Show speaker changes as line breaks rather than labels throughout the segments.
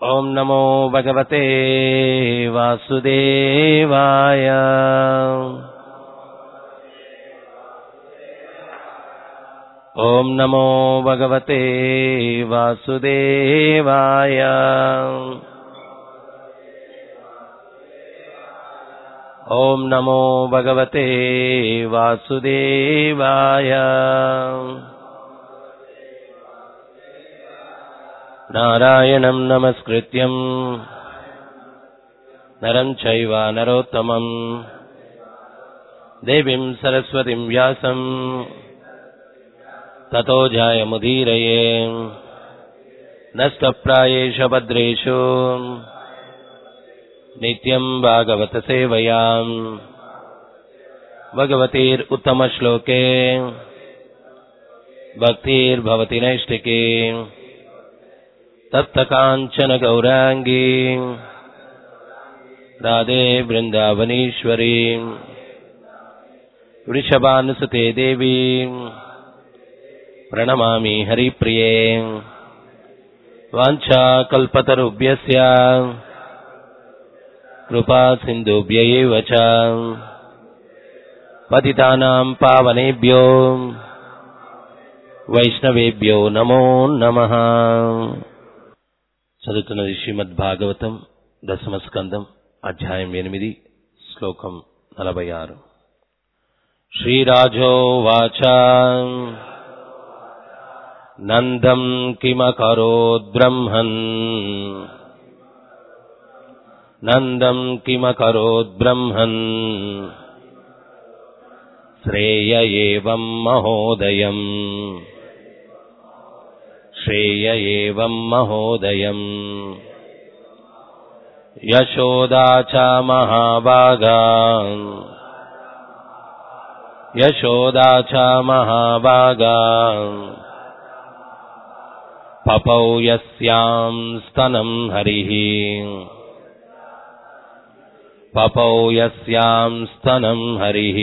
ఓం నమో భగవతే వాసుదేవాయ. ఓం నమో భగవతే వాసుదేవాయ. ఓం నమో భగవతే వాసుదేవాయ. నారాయణం నమస్కృత్యం నరం చైవ నరోత్తమం దేవీం సరస్వతిం వ్యాసం తతో జయముదీరయే. నష్టప్రాయేష భద్రేషు నిత్యం భాగవత సేవయా. భగవతీరుత్తమ శ్లోకే భక్తిర్భవతి నైష్టికే. తప్త కాంచన గౌరాంగీ రాధే బృందావనీశ్వరీ. వృషభానుసుతే దేవీ ప్రణమామి హరిప్రియే. వాంఛాకల్పతరుభ్యస్య కృపా సింధుభ్య ఏవ చ. పతితానాం పావనేభ్యో వైష్ణవేభ్యో నమో నమః. చదువుతున్నది శ్రీమద్ భాగవతం దశమ స్కందం అధ్యాయం 8 శ్లోకం 46. శ్రీరాజోవాచ నందం కిమకరోద్బ్రహ్మన్. నందం కిమకరోద్బ్రహ్మన్ శ్రేయ ఏవం మహోదయం. శ్రేయ ఏవం మహోదయం. యశోదా చ మహాభాగా. యశోదా చ మహాభాగా. పపౌ యస్యాం స్తనం హరిః. పపౌ యస్యాం స్తనం హరిః.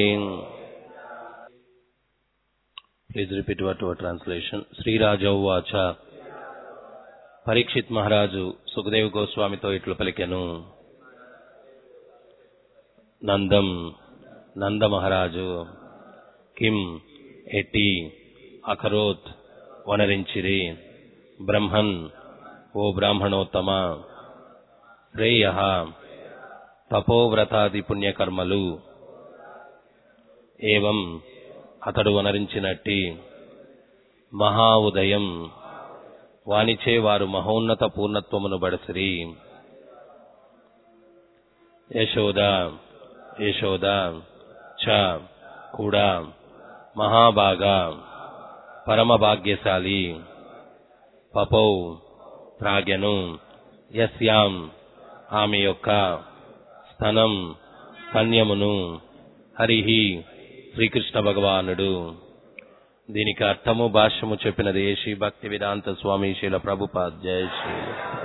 Please repeat word to word translation. శ్రీరాజౌ వాచ. పరీక్షిత్ మహారాజు సుఖదేవ్ గోస్వామితో ఇట్లు పలికెను. నందం నంద మహారాజు కిం ఎట్టి అకరోత్ వనరించిరి. బ్రహ్మన్ ఓ బ్రాహ్మణోత్తమ. శ్రేయ తపోవ్రతాది పుణ్యకర్మలు. ఏవం అతడు వనరించినట్టి. మహా ఉదయం వానిచే వారు మహోన్నత పూర్ణత్వమును బడసిరి. యశోద యశోద చ కూడా మహాభాగా పరమ భాగ్యశాలి. పపౌ త్రాగెను. యస్యాం ఆమె యొక్క స్తనం స్తన్యమును. హరిహి శ్రీకృష్ణ భగవానుడు. దీనికి అర్థము భాష్యము చెప్పినది శ్రీ భక్తి వేదాంత స్వామి శ్రీల ప్రభుపాద్. జయ శ్రీ.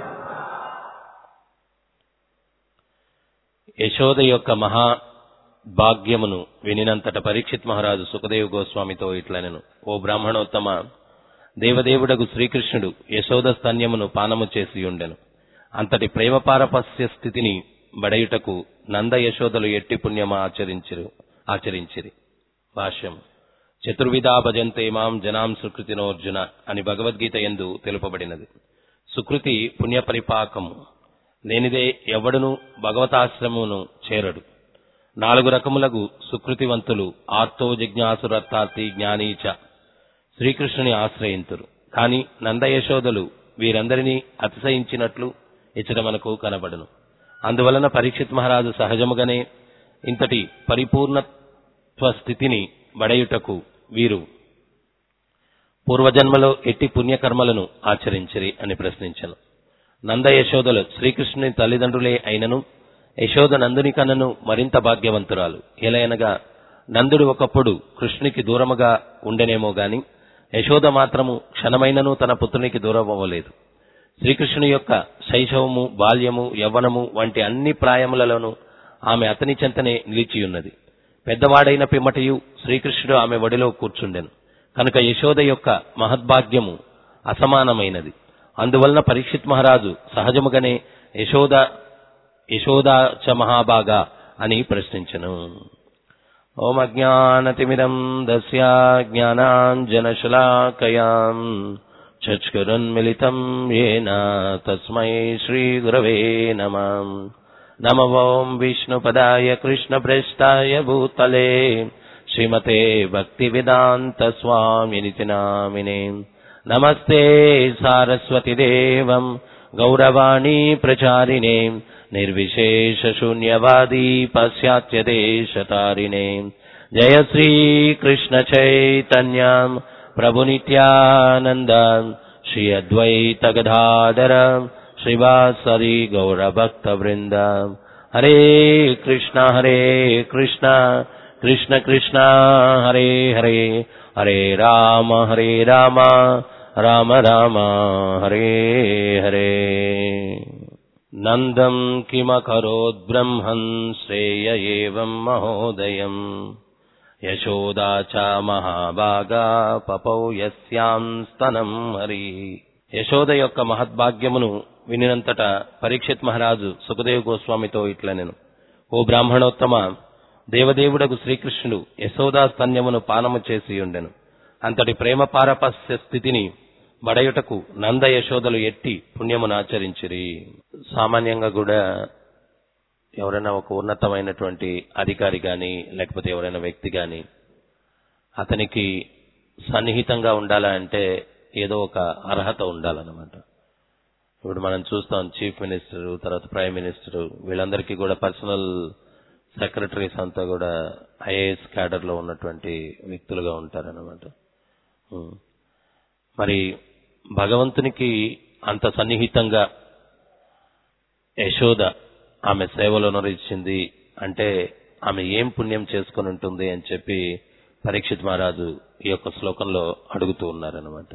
యశోద యొక్క మహా భాగ్యమును వినినంతట పరీక్షిత్ మహారాజు సుఖదేవ్ గోస్వామితో ఇట్లనెను. ఓ బ్రాహ్మణోత్తమ, దేవదేవుడగు శ్రీకృష్ణుడు యశోద స్తన్యమును పానము చేసి ఉండెను. అంతటి ప్రేమ పారపస్య స్థితిని బడయుటకు నంద యశోదలు ఎట్టి పుణ్యమ ఆచరించిరి. భాష్యం. చతుర్విధా భజంతే మాం జనాం సుకృతినోర్జున అని భగవద్గీత యందు తెలుపబడినది. సుకృతి పుణ్యపరిపాకము లేనిదే ఎవడును భగవతాశ్రమమును చేరడు. 4 రకములకు సుకృతివంతులు ఆర్తో జిజ్ఞాసురర్థార్థి జ్ఞానీచ శ్రీకృష్ణుని ఆశ్రయింతురు. కాని నందయశోదలు వీరందరినీ అతిశయించినట్లు ఇచ్చట మనకు కనబడును. అందువలన పరీక్షిత్ మహారాజు సహజముగానే ఇంతటి పరిపూర్ణత్వ స్థితిని బడయుటకు వీరు పూర్వజన్మలో ఎట్టి పుణ్యకర్మలను ఆచరించిరి అని ప్రశ్నించను. నంద యశోదలు శ్రీకృష్ణుని తల్లిదండ్రులే అయినను యశోద నందుని కన్నను మరింత భాగ్యవంతురాలు. ఎలయనగా నందుడు ఒకప్పుడు కృష్ణునికి దూరముగా ఉండెనేమో గాని యశోద మాత్రము క్షణమైనను తన పుత్రునికి దూరమవ్వలేదు. శ్రీకృష్ణుని యొక్క శైశవము, బాల్యము, యవ్వనము వంటి అన్ని ప్రాయములలోనూ ఆమె అతని చెంతనే నిలిచియున్నది. పెద్దవాడైన పిమ్మటయు శ్రీకృష్ణుడు ఆమె ఒడిలో కూర్చుండెను. కనుక యశోద యొక్క మహద్భాగ్యము అసమానమైనది. అందువలన పరీక్షిత్ మహారాజు సహజముగానే యశోదా చ మహాభాగా అని ప్రశ్నించెను. ఓం అజ్ఞానతిమిరం దస్య జ్ఞానాంజనశలాకయాం చక్షురున్మిళితం యేన తస్మై శ్రీగురవే నమః. నమో ఓం విష్ణుపదాయ కృష్ణప్రేష్ఠాయ భూతలే శ్రీమతే భక్తివేదాంత స్వామినితి నామినే. నమస్తే సారస్వతిదేవం గౌరవాణీ ప్రచారిణే నిర్విశేషశూన్యవాదీ పాశ్చాత్యదేశతారిణే. జయ శ్రీకృష్ణ చైతన్య ప్రభు నిత్యానంద శ్రీ అద్వైత గదాధర శ్రీవాసరి గౌరభక్తవృంద. హరే కృష్ణ కృష్ణ కృష్ణ హరే హరే, హరే రామ రామ రామ హరే హరే. నందం కిమకరోద్ బ్రహ్మన్ శ్రేయ ఏవం మహోదయం యశోదా చ మహాభాగా పపౌ యస్యాం స్తనం హరి. యశోద యొక్క మహద్భాగ్యమును వినినంతట పరీక్షిత్ మహారాజు సుఖదేవ్ గోస్వామితో ఇట్లనెను. ఓ బ్రాహ్మణోత్తమ, దేవదేవుడకు శ్రీకృష్ణుడు యశోదా స్తన్యమును పానము చేసి ఉండెను. అంతటి ప్రేమ పారపస్య స్థితిని బడయుటకు నంద యశోదలు ఎట్టి పుణ్యమునాచరించిరి. సామాన్యంగా కూడా ఎవరైనా ఒక ఉన్నతమైనటువంటి అధికారి గాని లేకపోతే ఎవరైనా వ్యక్తి గాని అతనికి సన్నిహితంగా ఉండాలంటే ఏదో ఒక అర్హత ఉండాలన్నమాట. ఇప్పుడు మనం చూస్తాం చీఫ్ మినిస్టర్, తర్వాత ప్రైమ్ మినిస్టర్, వీళ్ళందరికీ కూడా పర్సనల్ సెక్రటరీస్ అంతా కూడా ఐఏఎస్ క్యాడర్ లో ఉన్నటువంటి వ్యక్తులుగా ఉంటారన్నమాట. మరి భగవంతునికి అంత సన్నిహితంగా యశోద ఆమె సేవలో నడిచింది అంటే ఆమె ఏం పుణ్యం చేసుకుని ఉంటుంది అని చెప్పి పరీక్షిత్ మహారాజు ఈ యొక్క శ్లోకంలో అడుగుతూ ఉన్నారన్నమాట.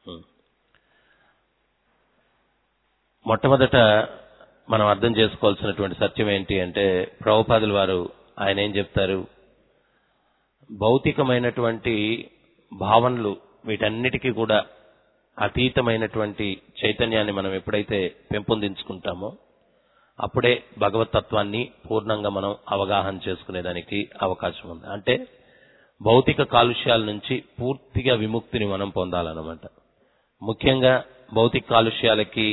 మొట్టమొదట మనం అర్థం చేసుకోవాల్సినటువంటి సత్యం ఏంటి అంటే, ప్రభుపాదుల వారు ఆయన ఏం చెప్తారు, భౌతికమైనటువంటి భావనలు వీటన్నిటికీ కూడా అతీతమైనటువంటి చైతన్యాన్ని మనం ఎప్పుడైతే పెంపొందించుకుంటామో అప్పుడే భగవతత్వాన్ని పూర్ణంగా మనం అవగాహన చేసుకునేదానికి అవకాశం ఉంది. అంటే భౌతిక కాలుష్యాల నుంచి పూర్తిగా విముక్తిని మనం పొందాలన్నమాట. ముఖ్యంగా భౌతిక కాలుష్యాలకి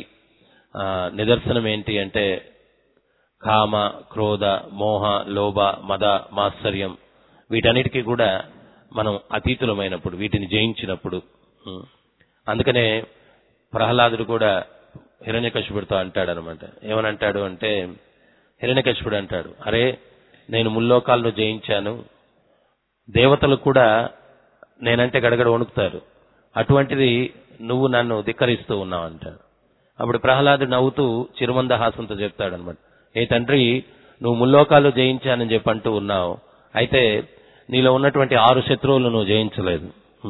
నిదర్శనం ఏంటి అంటే కామ, క్రోధ, మోహ, లోభ, మద, మాత్సర్యం వీటన్నిటికీ కూడా మనం అతీతులమైనప్పుడు, వీటిని జయించినప్పుడు. అందుకనే ప్రహ్లాదుడు కూడా హిరణ్యకశిపుడితో అంటాడనమాట. ఏమనంటాడు అంటే, హిరణ్యకశిపుడు అంటాడు, అరే నేను ముల్లోకాలను జయించాను, దేవతలు కూడా నేనంటే గడగడ వణుకుతారు, అటువంటిది నువ్వు నన్ను ధిక్కరిస్తూ ఉన్నావు అంటాడు. అప్పుడు ప్రహ్లాదుడు నవ్వుతూ చిరుమందహాసంతో చెప్తాడనమాట, ఏ తండ్రి, నువ్వు ముల్లోకాలు జయించానని చెప్పి అంటూ ఉన్నావు, అయితే నీలో ఉన్నటువంటి 6 శత్రువులు నువ్వు జయించలేదు.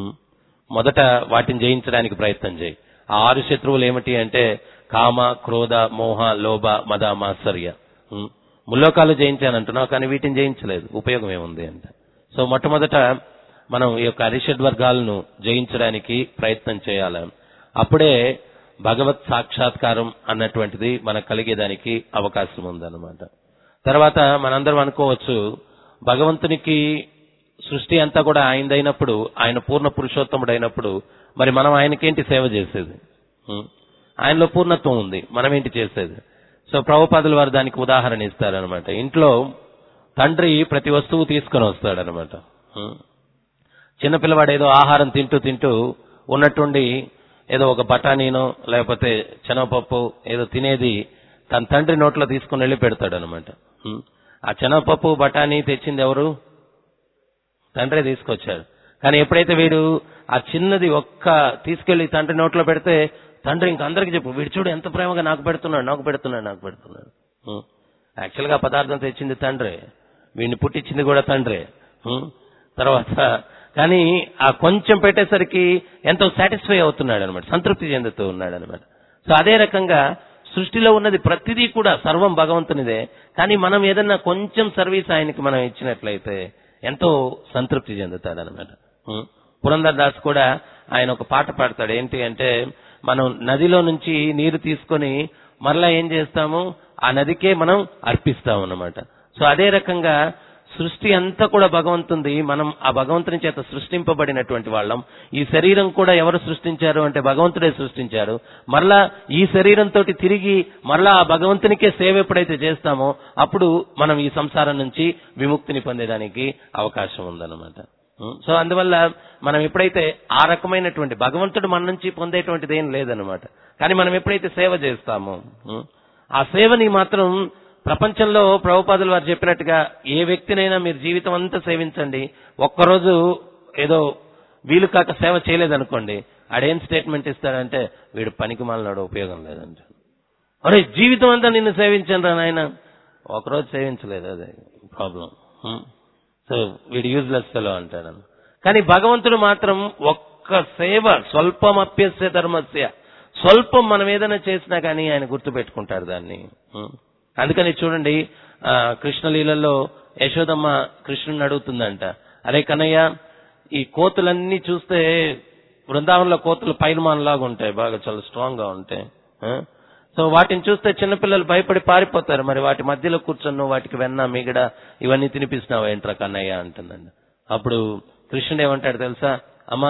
మొదట వాటిని జయించడానికి ప్రయత్నం చేయి. ఆ 6 శత్రువులు ఏమిటి అంటే కామ, క్రోధ, మోహ, లోభ, మద, మాత్సర్య. ముల్లోకాలు జయించానంటున్నావు కానీ వీటిని జయించలేదు, ఉపయోగం ఏముంది అంట. సో మొట్టమొదట మనం ఈ యొక్క అరిషడ్ వర్గాలను జయించడానికి ప్రయత్నం చేయాలి. అప్పుడే భగవత్ సాక్షాత్కారం అన్నటువంటిది మనకు కలిగేదానికి అవకాశం ఉందన్నమాట. తర్వాత మనందరం అనుకోవచ్చు, భగవంతునికి సృష్టి అంతా కూడా ఆయనదైనప్పుడు, ఆయన పూర్ణ పురుషోత్తముడైనప్పుడు మరి మనం ఆయనకేంటి సేవ చేసేది? ఆయనలో పూర్ణత్వం ఉంది, మనం ఏంటి చేసేది? సో ప్రభుపాదుల వారు దానికి ఉదాహరణ ఇస్తారనమాట. ఇంట్లో తండ్రి ప్రతి వస్తువు తీసుకొని వస్తాడనమాట. చిన్నపిల్లవాడు ఏదో ఆహారం తింటూ ఉన్నట్టుండి ఏదో ఒక బఠానీనో లేకపోతే శనగపప్పు ఏదో తినేది తన తండ్రి నోట్లో తీసుకుని వెళ్ళి పెడతాడనమాట. ఆ శనగపప్పు బఠానీ తెచ్చింది ఎవరు? తండ్రే తీసుకొచ్చాడు. కానీ ఎప్పుడైతే వీడు ఆ చిన్నది తీసుకెళ్లి తండ్రి నోట్లో పెడితే తండ్రి ఇంక అందరికి చెప్పు, వీడు చూడు ఎంత ప్రేమగా నాకు పెడుతున్నాడు. యాక్చువల్ గా పదార్థం తెచ్చింది తండ్రే, వీడిని పుట్టించింది కూడా తండ్రే. తర్వాత కానీ ఆ కొంచెం పెట్టేసరికి ఎంతో సాటిస్ఫై అవుతున్నాడు అనమాట, సంతృప్తి చెందుతూ ఉన్నాడు అనమాట. సో అదే రకంగా సృష్టిలో ఉన్నది ప్రతిదీ కూడా సర్వం భగవంతునిదే. కానీ మనం ఏదన్నా కొంచెం సర్వీస్ ఆయనకి మనం ఇచ్చినట్లయితే ఎంతో సంతృప్తి చెందుతాడు అనమాట. పురందర్ దాస్ కూడా ఆయన ఒక పాట పాడతాడు. ఏంటి అంటే, మనం నదిలో నుంచి నీరు తీసుకొని మరలా ఏం చేస్తాము, ఆ నదికే మనం అర్పిస్తాం అన్నమాట. సో అదే రకంగా సృష్టి అంతా కూడా భగవంతుంది. మనం ఆ భగవంతుని చేత సృష్టింపబడినటువంటి వాళ్ళం. ఈ శరీరం కూడా ఎవరు సృష్టించారు అంటే భగవంతుడే సృష్టించారు. మరలా ఈ శరీరంతో తిరిగి మరలా ఆ భగవంతునికే సేవ ఎప్పుడైతే చేస్తామో అప్పుడు మనం ఈ సంసారం నుంచి విముక్తిని పొందేదానికి అవకాశం ఉందన్నమాట. సో అందువల్ల మనం ఎప్పుడైతే ఆ రకమైనటువంటి భగవంతుడు మన నుంచి పొందేటువంటిది ఏం లేదనమాట. కానీ మనం ఎప్పుడైతే సేవ చేస్తామో ఆ సేవని మాత్రం ప్రపంచంలో ప్రభుపాదులు వారు చెప్పినట్టుగా ఏ వ్యక్తినైనా మీరు జీవితం అంతా సేవించండి, ఒక్కరోజు ఏదో వీలు కాక సేవ చేయలేదనుకోండి, ఆడేం స్టేట్మెంట్ ఇస్తాడంటే వీడు పనికి మాలినాడు, ఉపయోగం లేదంట. అరే జీవితం అంతా నిన్ను సేవించండి రా నాయన, ఒకరోజు సేవించలేదు, అదే ప్రాబ్లం. సో వీడు యూజ్లెస్ ఫెలో అంటాడు. కానీ భగవంతుడు మాత్రం ఒక్క సేవ స్వల్పమప్యస్య ధర్మస్య, స్వల్పం మనం ఏదైనా చేసినా కానీ ఆయన గుర్తుపెట్టుకుంటాడు దాన్ని. అందుకని చూడండి కృష్ణలీలలో యశోదమ్మ కృష్ణుని అడుగుతుందంట, అరే కన్నయ్య ఈ కోతులన్నీ చూస్తే బృందావనంలో కోతులు పైల్మాన్లాగా ఉంటాయి, బాగా చాలా స్ట్రాంగ్ గా ఉంటాయి. సో వాటిని చూస్తే చిన్నపిల్లలు భయపడి పారిపోతారు, మరి వాటి మధ్యలో కూర్చొని వాటికి వెన్న మిగడ ఇవన్నీ తినిపిస్తున్నావు ఏంట్రా కన్నయ్య అంటుందండి. అప్పుడు కృష్ణుడు ఏమంటాడు తెలుసా, అమ్మా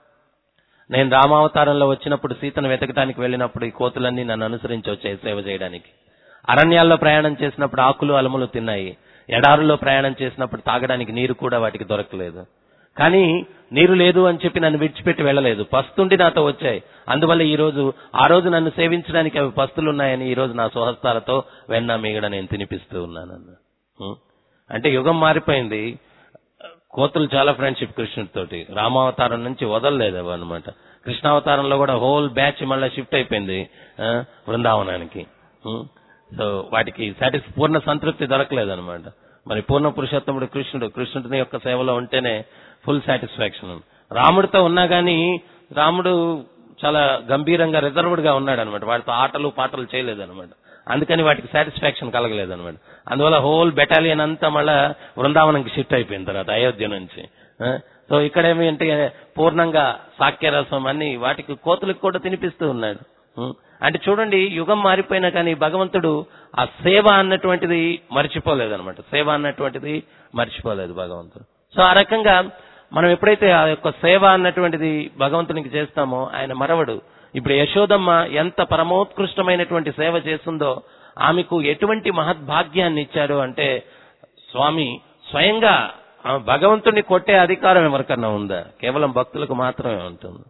నేను రామావతారంలో వచ్చినప్పుడు సీతను వెతకడానికి వెళ్ళినప్పుడు ఈ కోతులన్నీ నన్ను అనుసరించి వచ్చాయి సేవ చేయడానికి. అరణ్యాల్లో ప్రయాణం చేసినప్పుడు ఆకులు అలములు తిన్నాయి, ఎడారుల్లో ప్రయాణం చేసినప్పుడు తాగడానికి నీరు కూడా వాటికి దొరకలేదు. కానీ నీరు లేదు అని చెప్పి నన్ను విడిచిపెట్టి వెళ్ళలేదు, పస్తుండి నాతో వచ్చాయి. అందువల్ల ఆ రోజు నన్ను సేవించడానికి అవి పస్తులున్నాయని ఈ రోజు నా స్వహస్తాలతో వెన్న మిగడ నేను తినిపిస్తూ ఉన్నాను. అంటే యుగం మారిపోయింది, కోతులు చాలా ఫ్రెండ్షిప్ కృష్ణుడితోటి. రామావతారం నుంచి వదలలేదు అవి అనమాట. కృష్ణావతారంలో కూడా హోల్ బ్యాచ్ మళ్ళీ షిఫ్ట్ అయిపోయింది బృందావనానికి. సో వాటికి పూర్ణ సంతృప్తి దొరకలేదు అనమాట. మరి పూర్ణ పురుషోత్తముడు కృష్ణుడిని యొక్క సేవలో ఉంటేనే ఫుల్ సాటిస్ఫాక్షన్. రాముడితో ఉన్నా గానీ రాముడు చాలా గంభీరంగా రిజర్వ్డ్ గా ఉన్నాడు అనమాట, వాటితో ఆటలు పాటలు చేయలేదన్నమాట. అందుకని వాటికి సాటిస్ఫాక్షన్ కలగలేదన్నమాట. అందువల్ల హోల్ బెటాలియన్ అంతా మళ్ళా బృందావనంకి షిఫ్ట్ అయిపోయిన తర్వాత అయోధ్య నుంచి. సో ఇక్కడేమి అంటే పూర్ణంగా సాక్యరసం అన్ని వాటికి కోతులకు కూడా తినిపిస్తూ ఉన్నాడు. అంటే చూడండి యుగం మారిపోయినా కానీ భగవంతుడు ఆ సేవ అన్నటువంటిది మర్చిపోలేదన్నమాట. సేవ అన్నటువంటిది మర్చిపోలేదు భగవంతుడు. సో ఆ రకంగా మనం ఎప్పుడైతే ఆ యొక్క సేవ అన్నటువంటిది భగవంతునికి చేస్తామో ఆయన మరవడు. ఇప్పుడు యశోదమ్మ ఎంత పరమోత్కృష్టమైనటువంటి సేవ చేస్తుందో, ఆమెకు ఎటువంటి మహద్భాగ్యాన్ని ఇచ్చాడు అంటే స్వామి స్వయంగా భగవంతుడిని కొట్టే అధికారం ఎవరికన్నా ఉందా? కేవలం భక్తులకు మాత్రమే ఉంటుంది.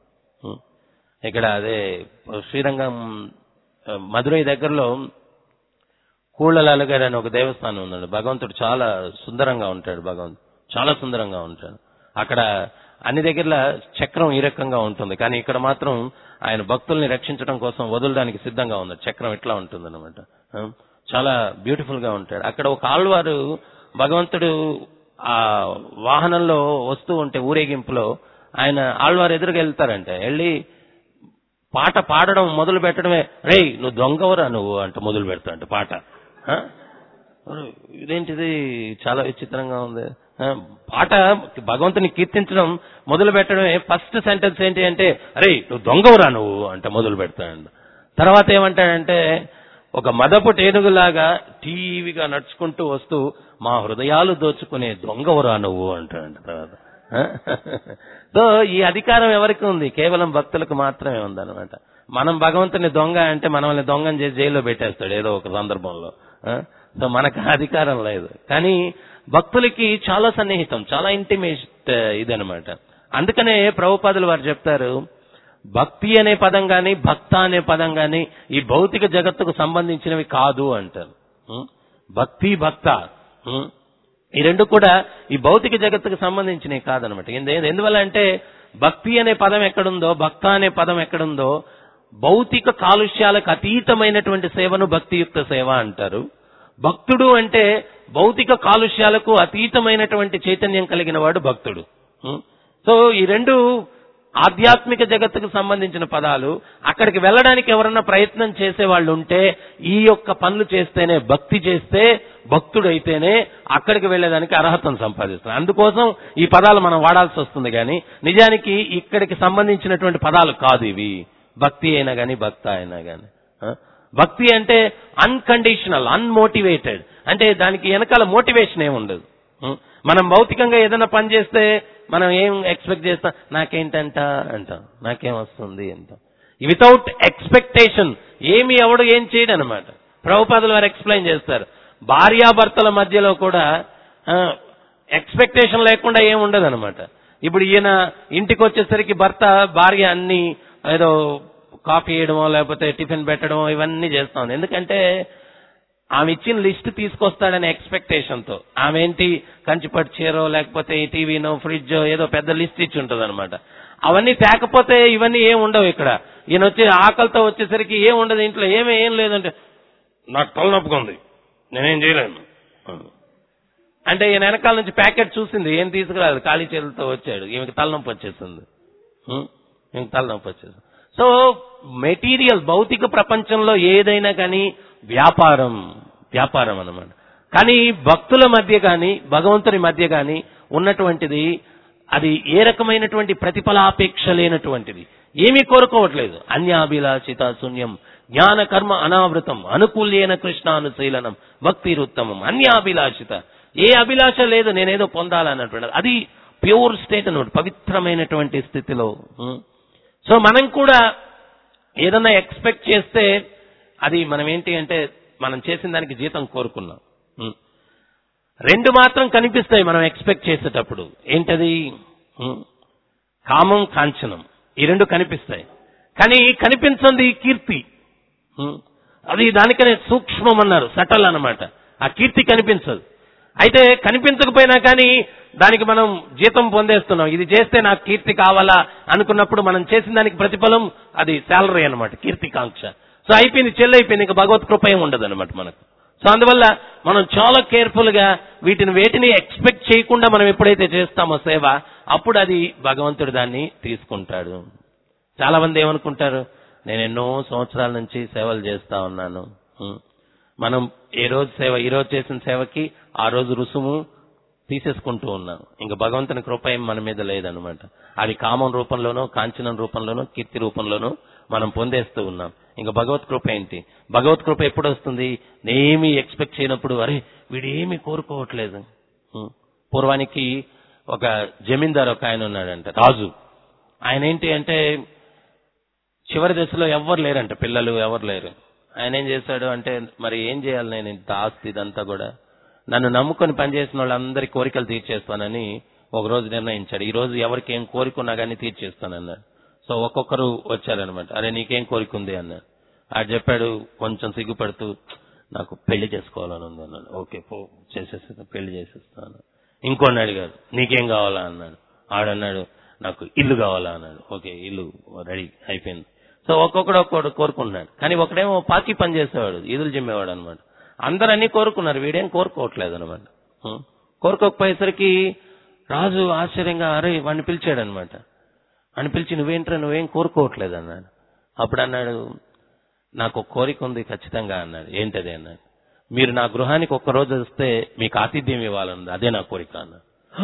ఇక్కడ అదే శ్రీరంగం మధురై దగ్గరలో కూళ్ళలాల గారు అని ఒక దేవస్థానం ఉందండి. భగవంతుడు చాలా సుందరంగా ఉంటాడు, భగవంతుడు చాలా సుందరంగా ఉంటాడు. అక్కడ అన్ని దగ్గరలో చక్రం ఈ రకంగా ఉంటుంది, కానీ ఇక్కడ మాత్రం ఆయన భక్తుల్ని రక్షించడం కోసం వదలడానికి సిద్ధంగా ఉన్నాడు. చక్రం ఇట్లా ఉంటుంది అనమాట, చాలా బ్యూటిఫుల్ గా ఉంటాడు. అక్కడ ఒక ఆళ్వారు భగవంతుడు ఆ వాహనంలో వస్తూ ఉంటే ఊరేగింపులో ఆయన ఆళ్వారు ఎదురుగా వెళ్తారంటే, వెళ్ళి పాట పాడడం మొదలు పెట్టడమే, రేయ్ నువ్వు దొంగవరా నువ్వు అంట మొదలు పెడతా అంటే పాట. ఇదేంటిది చాలా విచిత్రంగా ఉంది. పాట భగవంతుని కీర్తించడం మొదలు పెట్టడమే ఫస్ట్ సెంటెన్స్ ఏంటి అంటే, అరే నువ్వు దొంగవరా నువ్వు అంట మొదలు పెడతాడు. తర్వాత ఏమంటాడంటే, ఒక మదపు టేనుగులాగా టీవీగా నడుచుకుంటూ వస్తూ మా హృదయాలు దోచుకునే దొంగవరా నువ్వు అంటాడు. తర్వాత సో ఈ అధికారం ఎవరికి ఉంది? కేవలం భక్తులకు మాత్రమే ఉందన్నమాట. మనం భగవంతుని దొంగ అంటే మనల్ని దొంగని చేసి జైల్లో పెట్టేస్తాడు ఏదో ఒక సందర్భంలో. సో మనకు అధికారం లేదు. కానీ భక్తులకి చాలా సన్నిహితం, చాలా ఇంటిమేట్ ఇదనమాట. అందుకనే ప్రభుపాదులు వారు చెప్తారు, భక్తి అనే పదం గాని భక్త అనే పదం గాని ఈ భౌతిక జగత్తుకు సంబంధించినవి కాదు అంటారు. భక్తి భక్త ఈ రెండు కూడా ఈ భౌతిక జగత్తుకు సంబంధించినవి కాదనమాట. ఎందువల్ల అంటే భక్తి అనే పదం ఎక్కడుందో, భక్త అనే పదం ఎక్కడుందో, భౌతిక కాలుష్యాలకు అతీతమైనటువంటి సేవను భక్తియుక్త సేవ అంటారు. భక్తుడు అంటే భౌతిక కాలుష్యాలకు అతీతమైనటువంటి చైతన్యం కలిగిన వాడు భక్తుడు. సో ఈ రెండు ఆధ్యాత్మిక జగత్తుకు సంబంధించిన పదాలు. అక్కడికి వెళ్ళడానికి ఎవరన్నా ప్రయత్నం చేసే వాళ్ళు ఉంటే ఈ యొక్క పనులు చేస్తేనే, భక్తి చేస్తే, భక్తుడైతేనే అక్కడికి వెళ్లేదానికి అర్హతను సంపాదిస్తారు. అందుకోసం ఈ పదాలు మనం వాడాల్సి వస్తుంది. కానీ నిజానికి ఇక్కడికి సంబంధించినటువంటి పదాలు కాదు ఇవి. భక్తి అయినా కానీ భక్త అయినా కానీ. భక్తి అంటే అన్కండిషనల్, అన్మోటివేటెడ్, అంటే దానికి వెనకాల మోటివేషన్ ఏమి ఉండదు. మనం భౌతికంగా ఏదైనా పని చేస్తే మనం ఏం ఎక్స్పెక్ట్ చేస్తాం, నాకేంటంట అంటాం, నాకేం వస్తుంది అంటాం. వితౌట్ ఎక్స్పెక్టేషన్ ఏమి ఎవడు ఏం చేయడు అనమాట. ప్రభుపాదులు వారు ఎక్స్ప్లెయిన్ చేస్తారు, భార్యాభర్తల మధ్యలో కూడా ఎక్స్పెక్టేషన్ లేకుండా ఏం ఉండదు అనమాట. ఇప్పుడు ఈయన ఇంటికి వచ్చేసరికి భర్త భార్య అన్ని ఏదో కాఫీ వేయడమో లేకపోతే టిఫిన్ పెట్టడమో ఇవన్నీ చేస్తా ఉంది. ఎందుకంటే ఆమె ఇచ్చిన లిస్ట్ తీసుకొస్తాడనే ఎక్స్పెక్టేషన్ తో. ఆమె ఏంటి కంచిపట్టు చీరో లేకపోతే టీవీనో ఫ్రిడ్జో ఏదో పెద్ద లిస్ట్ ఇచ్చి ఉంటుంది అనమాట. అవన్నీ తేకపోతే ఇవన్నీ ఏం ఉండవు. ఇక్కడ ఈయన వచ్చి ఆకలితో వచ్చేసరికి ఏం ఉండదు ఇంట్లో, ఏం లేదంటే నాకు తలనొప్పిగా ఉంది, నేనేం చేయలేను అంటే ఈయన వెనకాల నుంచి ప్యాకెట్ చూసింది, ఏం తీసుకురాలేదు, ఖాళీ చేతులతో వచ్చాడు, ఈమెకి తలనొప్పి వచ్చేసింది. సో మెటీరియల్ భౌతిక ప్రపంచంలో ఏదైనా కానీ వ్యాపారం అన్నమాట. కానీ భక్తుల మధ్య కానీ భగవంతుని మధ్య కానీ ఉన్నటువంటిది అది ఏ రకమైనటువంటి ప్రతిఫలాపేక్ష లేనటువంటిది, ఏమీ కోరుకోవట్లేదు. అన్యాభిలాషిత శూన్యం జ్ఞాన కర్మ అనావృతం అనుకూల్యేన కృష్ణానుశీలనం భక్తిరుత్తమం. అన్యాభిలాషిత, ఏ అభిలాష లేదు నేనేదో పొందాలన్నటువంటిది, అది ప్యూర్ స్టేట్ అన్నమాట, పవిత్రమైనటువంటి స్థితిలో. సో మనం కూడా ఏదన్నా ఎక్స్పెక్ట్ చేస్తే అది మనం ఏంటి అంటే మనం చేసిన దానికి జీతం కోరుకున్నాం. రెండు మాత్రం కనిపిస్తాయి మనం ఎక్స్పెక్ట్ చేసేటప్పుడు, ఏంటది? కామం కాంచనం, ఈ రెండు కనిపిస్తాయి. కానీ కనిపించింది కీర్తి, అది దానికనే సూక్ష్మం అన్నారు, సటల్ అన్నమాట. ఆ కీర్తి కనిపించదు. అయితే కనిపించకపోయినా కానీ దానికి మనం జీతం పొందేస్తున్నాం. ఇది చేస్తే నాకు కీర్తి కావాలా అనుకున్నప్పుడు మనం చేసిన దానికి ప్రతిఫలం అది శాలరీ అన్నమాట, కీర్తికాంక్ష. సో అయిపోయింది, చెల్లైపోయింది, ఇంకా భగవత్ కృప ఏం ఉండదు అనమాట మనకు. సో అందువల్ల మనం చాలా కేర్ఫుల్ గా వేటిని ఎక్స్పెక్ట్ చేయకుండా మనం ఎప్పుడైతే చేస్తామో సేవ, అప్పుడు అది భగవంతుడు దాన్ని తీసుకుంటాడు. చాలా మంది ఏమనుకుంటారు, నేను ఎన్నో సంవత్సరాల నుంచి సేవలు చేస్తా ఉన్నాను, మనం ఈ రోజు చేసిన సేవకి ఆ రోజు రుసుము తీసేసుకుంటూ ఉన్నాం, ఇంకా భగవంతుని కృప ఏం మన మీద లేదనమాట. అది కామం రూపంలోనో కాంచనం రూపంలోనో కీర్తి రూపంలోనో మనం పొందేస్తూ ఉన్నాం. ఇంకా భగవత్ కృప ఏంటి? భగవత్ కృప ఎప్పుడు వస్తుంది? నేమీ ఎక్స్పెక్ట్ చేయనప్పుడు, అరే వీడు ఏమీ కోరుకోవట్లేదు. పూర్వానికి ఒక జమీందారు ఒక ఆయన ఉన్నాడంట, రాజు. ఆయన ఏంటి అంటే చివరి దశలో ఎవ్వరు లేరంట, పిల్లలు ఎవరు లేరు. ఆయన ఏం చేశాడు అంటే, మరి ఏం చేయాలి నేను ఇంత ఆస్తి ఇదంతా కూడా, నన్ను నమ్ముకొని పనిచేసిన వాళ్ళందరి కోరికలు తీర్చేస్తానని ఒక రోజు నిర్ణయించాడు. ఈ రోజు ఎవరికి ఏం కోరికున్నా కానీ తీర్చేస్తానన్నాడు. సో ఒక్కొక్కరు వచ్చారనమాట, అరే నీకేం కోరిక ఉంది అన్నాడు. ఆడు చెప్పాడు కొంచెం సిగ్గుపడుతూ, నాకు పెళ్లి చేసుకోవాలని ఉంది అన్నాడు. ఓకే పో చేసేస్తా, పెళ్లి చేసేస్తాను. ఇంకోని అడిగాడు, నీకేం కావాలా అన్నాడు. ఆడన్నాడు, నాకు ఇల్లు కావాలా అన్నాడు. ఓకే ఇల్లు రెడీ అయిపోయింది. సో ఒక్కొక్కడు కోరుకున్నాడు. కానీ ఒకడేమో పాకి పని చేసేవాడు, ఈదులు జిమ్మేవాడు అనమాట. అందరూ అన్ని కోరుకున్నారు, వీడేం కోరుకోవట్లేదు అనమాట. కోరుకోకపోయేసరికి రాజు ఆశ్చర్యంగా అరే వాడిని పిలిచాడు అనమాట. అని పిలిచి, నువ్వేం కోరుకోవట్లేదు అన్నాడు. అప్పుడు అన్నాడు, నాకు ఒక కోరిక ఉంది ఖచ్చితంగా అన్నాడు. ఏంటది అన్నాడు. మీరు నా గృహానికి ఒక్కరోజు వస్తే మీకు ఆతిథ్యం ఇవ్వాలన్నది, అదే నా కోరిక అన్నాడు.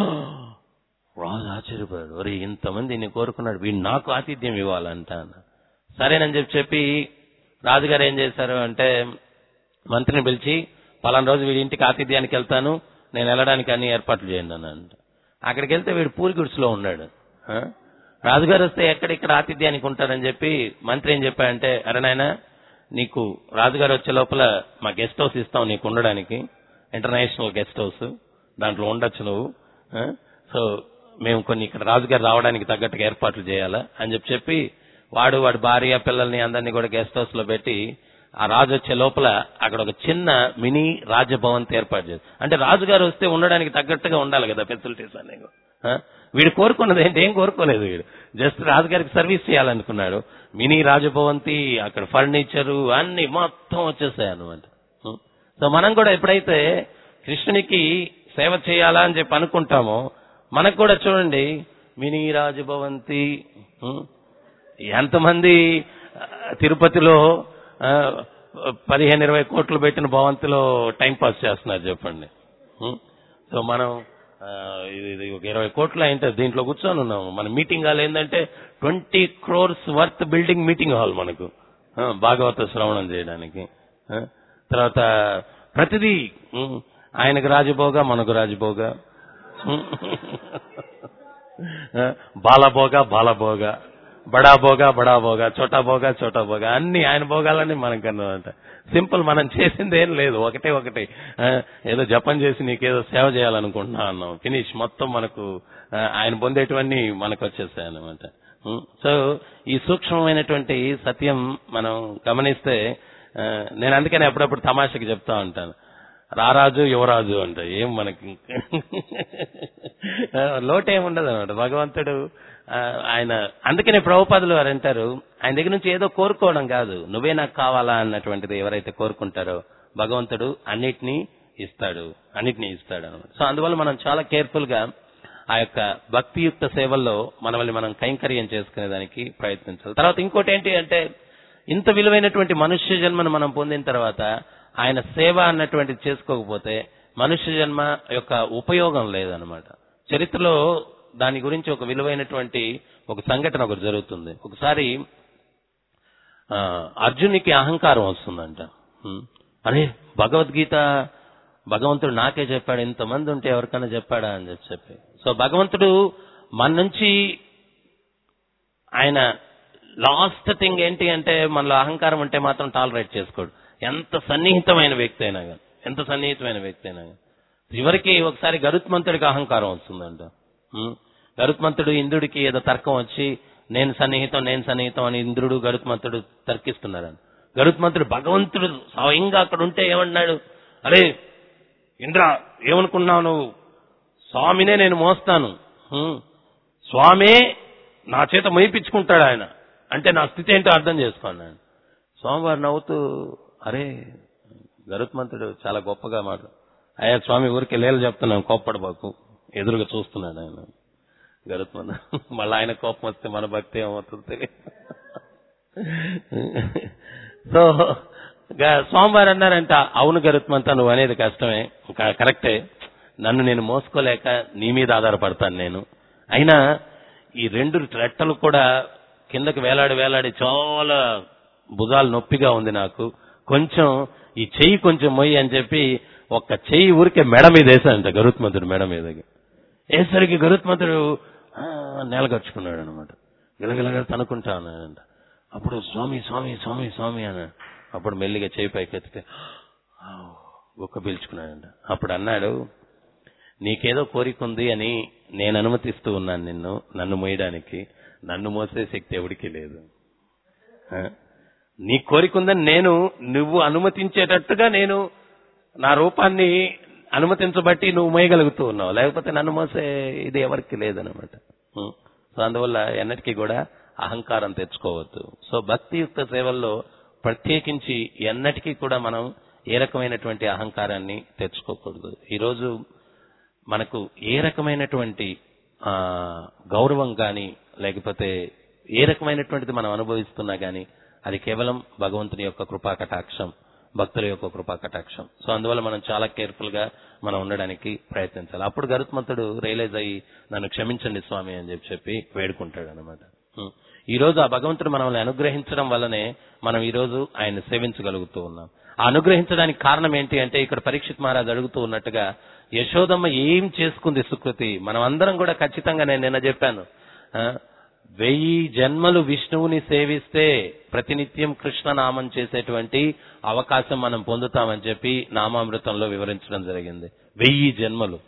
రాజు ఆశ్చర్యపోయాడు, ఒరే ఇంతమంది ఇన్ని కోరుకున్నాడు, వీడు నాకు ఆతిథ్యం ఇవ్వాలంట అన్న. సరేనని చెప్పి రాజుగారు ఏం చేశారు అంటే మంత్రిని పిలిచి, పలానా రోజు వీడి ఇంటికి ఆతిథ్యానికి వెళ్తాను, నేను వెళ్ళడానికి అన్ని ఏర్పాట్లు చేయండి అన్నాడు. అక్కడికి వెళ్తే వీడు పూరి గుడిసెలో ఉన్నాడు. రాజుగారు వస్తే ఎక్కడిక్కడ ఆతిథ్యానికి ఉంటారని చెప్పి మంత్రి ఏం చెప్పాడంటే, అరే నాయనా నీకు రాజుగారు వచ్చే లోపల మా గెస్ట్ హౌస్ ఇస్తాం నీకు ఉండడానికి, ఇంటర్నేషనల్ గెస్ట్ హౌస్, దాంట్లో ఉండొచ్చు నువ్వు. సో మేము కొన్ని ఇక్కడ రాజుగారు రావడానికి తగ్గట్టుగా ఏర్పాట్లు చేయాలా అని చెప్పి వాడి భార్య పిల్లల్ని అందరినీ కూడా గెస్ట్ హౌస్ లో పెట్టి ఆ రాజు వచ్చే లోపల అక్కడ ఒక చిన్న మినీ రాజభవన్ ఏర్పాటు చేసి, అంటే రాజుగారు వస్తే ఉండడానికి తగ్గట్టుగా ఉండాలి కదా ఫెసిలిటీస్ అన్నీ. వీడు కోరుకున్నది ఏంటి? ఏం కోరుకోలేదు. వీడు జస్ట్ రాజుగారికి సర్వీస్ చేయాలనుకున్నాడు. మినీ రాజభవంతి, అక్కడ ఫర్నిచరు అన్ని మొత్తం వచ్చేసాయి అన్నమాట. సో మనం కూడా ఎప్పుడైతే కృష్ణునికి సేవ చేయాలా అని చెప్పి అనుకుంటామో, మనకు కూడా చూడండి మినీ రాజభవంతి. ఎంతమంది తిరుపతిలో 15-20 కోట్లు పెట్టిన భవంతిలో టైం పాస్ చేస్తున్నారు చెప్పండి. సో మనం ఇది ఒక 20 కోట్ల అయింటే దీంట్లో కూర్చొని ఉన్నాము. మన మీటింగ్ హాల్ ఏంటంటే 20 crores worth building meeting hall మనకు, భాగవత శ్రవణం చేయడానికి. తర్వాత ప్రతిదీ ఆయనకు రాజభోగ, మనకు రాజభోగ, బాలభోగ బాలభోగ, బడా భోగ బడా భోగ, చోటా భోగ చోటా భోగ, అన్ని ఆయన భోగాలన్నీ మనకన్నమాట. సింపుల్, మనం చేసింది ఏం లేదు, ఒకటే ఏదో జపం చేసి నీకేదో సేవ చేయాలనుకుంటున్నా అన్నాం, ఫినిష్, మొత్తం మనకు ఆయన పొందేటివన్నీ మనకు వచ్చేస్తాయి అన్నమాట. సో ఈ సూక్ష్మమైనటువంటి సత్యం మనం గమనిస్తే, నేను అందుకని అప్పుడప్పుడు తమాషకి చెప్తా ఉంటాను, రారాజు యువరాజు అంటే ఏం మనకి లోటేముండదు అన్నమాట. భగవంతుడు ఆయన, అందుకనే ప్రభుపాదులు వారు అంటారు, ఆయన దగ్గర నుంచి ఏదో కోరుకోవడం కాదు, నువ్వే నాకు కావాలా అన్నటువంటిది ఎవరైతే కోరుకుంటారో భగవంతుడు అన్నిటినీ ఇస్తాడు అనమాట. సో అందువల్ల మనం చాలా కేర్ఫుల్ గా ఆ యొక్క భక్తియుక్త సేవల్లో మనల్ని మనం కైంకర్యం చేసుకునేదానికి ప్రయత్నించాలి. తర్వాత ఇంకోటి ఏంటి అంటే, ఇంత విలువైనటువంటి మనుష్య జన్మను మనం పొందిన తర్వాత ఆయన సేవ అన్నటువంటిది చేసుకోకపోతే మనుష్య జన్మ యొక్క ఉపయోగం లేదనమాట. చరిత్రలో దాని గురించి ఒక విలువైనటువంటి ఒక సంఘటన ఒకటి జరుగుతుంది. ఒకసారి అర్జునికి అహంకారం వస్తుందంట. అరే భగవద్గీత భగవంతుడు నాకే చెప్పాడు, ఇంతమంది ఉంటే ఎవరికైనా చెప్పాడా అని చెప్పి. సో భగవంతుడు మన నుంచి, ఆయన లాస్ట్ థింగ్ ఏంటి అంటే, మనలో అహంకారం ఉంటే మాత్రం టాలరేట్ చేసుకోడు. ఎంత సన్నిహితమైన వ్యక్తి అయినా కానీ చివరికి ఒకసారి గరుత్మంతుడికి అహంకారం వస్తుందంట. గరుత్మంతుడు ఇంద్రుడికి ఏదో తర్కం వచ్చి, నేను సన్నిహితం అని ఇంద్రుడు గరుత్మంతుడు తర్కిస్తున్నారని. గరుత్మంతుడు భగవంతుడు స్వయంగా అక్కడ ఉంటే ఏమన్నాడు, అరే ఇంద్ర ఏమనుకున్నావు నువ్వు, స్వామినే నేను మోస్తాను, స్వామే నా చేత మొయిపించుకుంటాడు ఆయన అంటే నా స్థితి ఏంటో అర్థం చేసుకున్నాను. స్వామివారు నవ్వుతూ, అరే గరుత్మంతుడు చాలా గొప్పగా మాట, అయ్యా స్వామి ఊరికి లేలు చెప్తున్నాను, కోప్పడబాకు, ఎదురుగా చూస్తున్నాడు ఆయన. గరుత్మంతుడు మళ్ళీ ఆయన కోపం వస్తే మన భక్తి ఏమవుతుంది. సో స్వామివారు అన్నారంట, అవును గరుత్మంత, నువ్వు అనేది కష్టమే, కరెక్టే, నన్ను నేను మోసుకోలేక నీ మీద ఆధారపడతాను నేను, అయినా ఈ 2 రెట్టలు కూడా కిందకి వేలాడి చాలా భుజాలు నొప్పిగా ఉంది నాకు, కొంచెం ఈ చెయ్యి కొంచెం మొయ్యి అని చెప్పి ఒక్క చెయ్యి ఊరికే మెడ మీద వేసాడంట గరుత్మంతుడు. మెడ మీదకి వేసరికి గరుత్మంతుడు నేలగచ్చుకున్నాడు అనమాట. గిలగిలగా తనుకుంటా ఉన్నాడంట. అప్పుడు స్వామి స్వామి స్వామి స్వామి అన్నాడు. అప్పుడు మెల్లిగా చేయి పైకి ఎత్తితే గుక్క పీల్చుకున్నాడంట. అప్పుడు అన్నాడు, నీకేదో కోరిక ఉంది అని నేను అనుమతిస్తూ ఉన్నాను నన్ను మోయడానికి, నన్ను మోసే శక్తి ఎవడికి లేదు. నీ కోరిక ఉందని నువ్వు అనుమతించేటట్టుగా నేను నా రూపాన్ని అనుమతించబట్టి నువ్వు మోయగలుగుతూ ఉన్నావు, లేకపోతే నన్ను మోసే ఇది ఎవరికి లేదనమాట. సో అందువల్ల ఎన్నటికీ కూడా అహంకారం తెచ్చుకోవద్దు. సో భక్తియుక్త సేవల్లో ప్రత్యేకించి ఎన్నటికీ కూడా మనం ఏ రకమైనటువంటి అహంకారాన్ని తెచ్చుకోకూడదు. ఈరోజు మనకు ఏ రకమైనటువంటి గౌరవం కానీ, లేకపోతే ఏ రకమైనటువంటిది మనం అనుభవిస్తున్నా గానీ అది కేవలం భగవంతుని యొక్క కృపా కటాక్షం, భక్తుల యొక్క కృపా కటాక్షం. సో అందువల్ల మనం చాలా కేర్ఫుల్ గా మనం ఉండడానికి ప్రయత్నించాలి. అప్పుడు గరుత్మంతుడు రియలైజ్ అయ్యి నన్ను క్షమించండి స్వామి అని చెప్పి వేడుకుంటాడు అనమాట. ఈ రోజు ఆ భగవంతుడు మనల్ని అనుగ్రహించడం వల్లనే మనం ఈ రోజు ఆయన సేవించగలుగుతూ ఉన్నాం. ఆ అనుగ్రహించడానికి కారణం ఏంటి అంటే, ఇక్కడ పరీక్షిత్ మహారాజ్ అడుగుతూ ఉన్నట్టుగా యశోదమ్మ ఏం చేసుకుంది సుకృతి. మనం అందరం కూడా ఖచ్చితంగా, నేను నిన్న చెప్పాను, 1000 జన్మలు విష్ణువుని సేవిస్తే ప్రతినిత్యం కృష్ణ నామం చేసేటువంటి అవకాశం మనం పొందుతామని చెప్పి నామామృతంలో వివరించడం జరిగింది. 1000 జన్మలు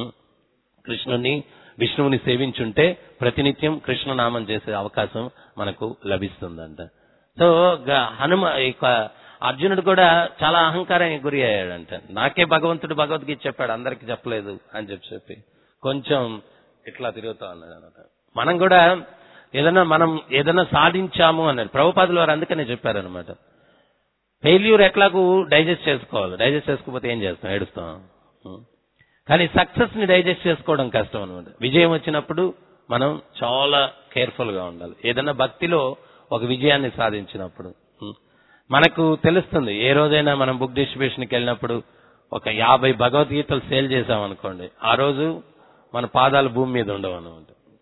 విష్ణువుని సేవించుంటే ప్రతినిత్యం కృష్ణనామం చేసే అవకాశం మనకు లభిస్తుందంట. సో అర్జునుడు కూడా చాలా అహంకారానికి గురి అయ్యాడంట. నాకే భగవంతుడు భగవద్గీత చెప్పాడు, అందరికి చెప్పలేదు అని చెప్పి కొంచెం ఇట్లా తిరుగుతా ఉన్నాడు అనమాట. మనం కూడా మనం ఏదైనా సాధించాము అన్నాడు ప్రభుపాదులు వారు, అందుకనే చెప్పారనమాట. ఫెయిల్యూర్ ఎట్లాగూ డైజెస్ట్ చేసుకోవాలి, డైజెస్ట్ చేసుకోకపోతే ఏం చేస్తాం, ఏడుస్తాం. కానీ సక్సెస్ ని డైజెస్ట్ చేసుకోవడం కష్టం అనమాట. విజయం వచ్చినప్పుడు మనం చాలా కేర్ఫుల్ గా ఉండాలి. ఏదైనా భక్తిలో ఒక విజయాన్ని సాధించినప్పుడు మనకు తెలుస్తుంది. ఏ రోజైనా మనం బుక్ డిస్ట్రిబ్యూషన్కి వెళ్ళినప్పుడు ఒక 50 భగవద్గీతలు సేల్ చేసామనుకోండి, ఆ రోజు మన పాదాలు భూమి మీద ఉండవు అనమాట.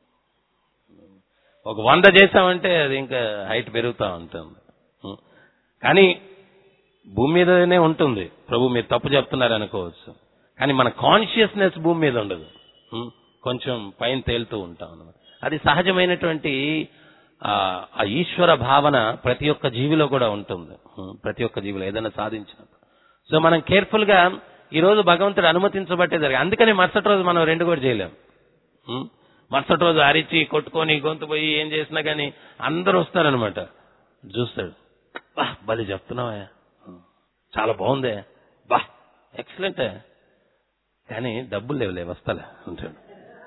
ఒక 100 చేసామంటే అది ఇంకా హైట్ పెరుగుతూ ఉంటుంది. కానీ భూమి మీదనే ఉంటుంది. ప్రభు మీరు తప్పు చెప్తున్నారు అనుకోవచ్చు, కానీ మన కాన్షియస్నెస్ భూమి మీద ఉండదు, కొంచెం పైన తేలుతూ ఉంటాం అన్నమాట. అది సహజమైనటువంటి ఆ ఈశ్వర భావన ప్రతి ఒక్క జీవిలో కూడా ఉంటుంది. ప్రతి ఒక్క జీవిలో ఏదైనా సాధించినప్పుడు. సో మనం కేర్ఫుల్ గా ఈ రోజు భగవంతుడు అనుమతించబట్టే జరిగింది. అందుకని మరుసటి రోజు మనం 2 కూడా చేయలేం. మరుసటి రోజు అరిచి కొట్టుకొని గొంతు పోయి ఏం చేసినా కానీ అందరూ వస్తారనమాట. చూస్తాడు, బా బలి చెప్తున్నావా, చాలా బాగుందే, బా ఎక్సలెంటే, కానీ డబ్బులు లేవులే వస్తాలే అంటాడు.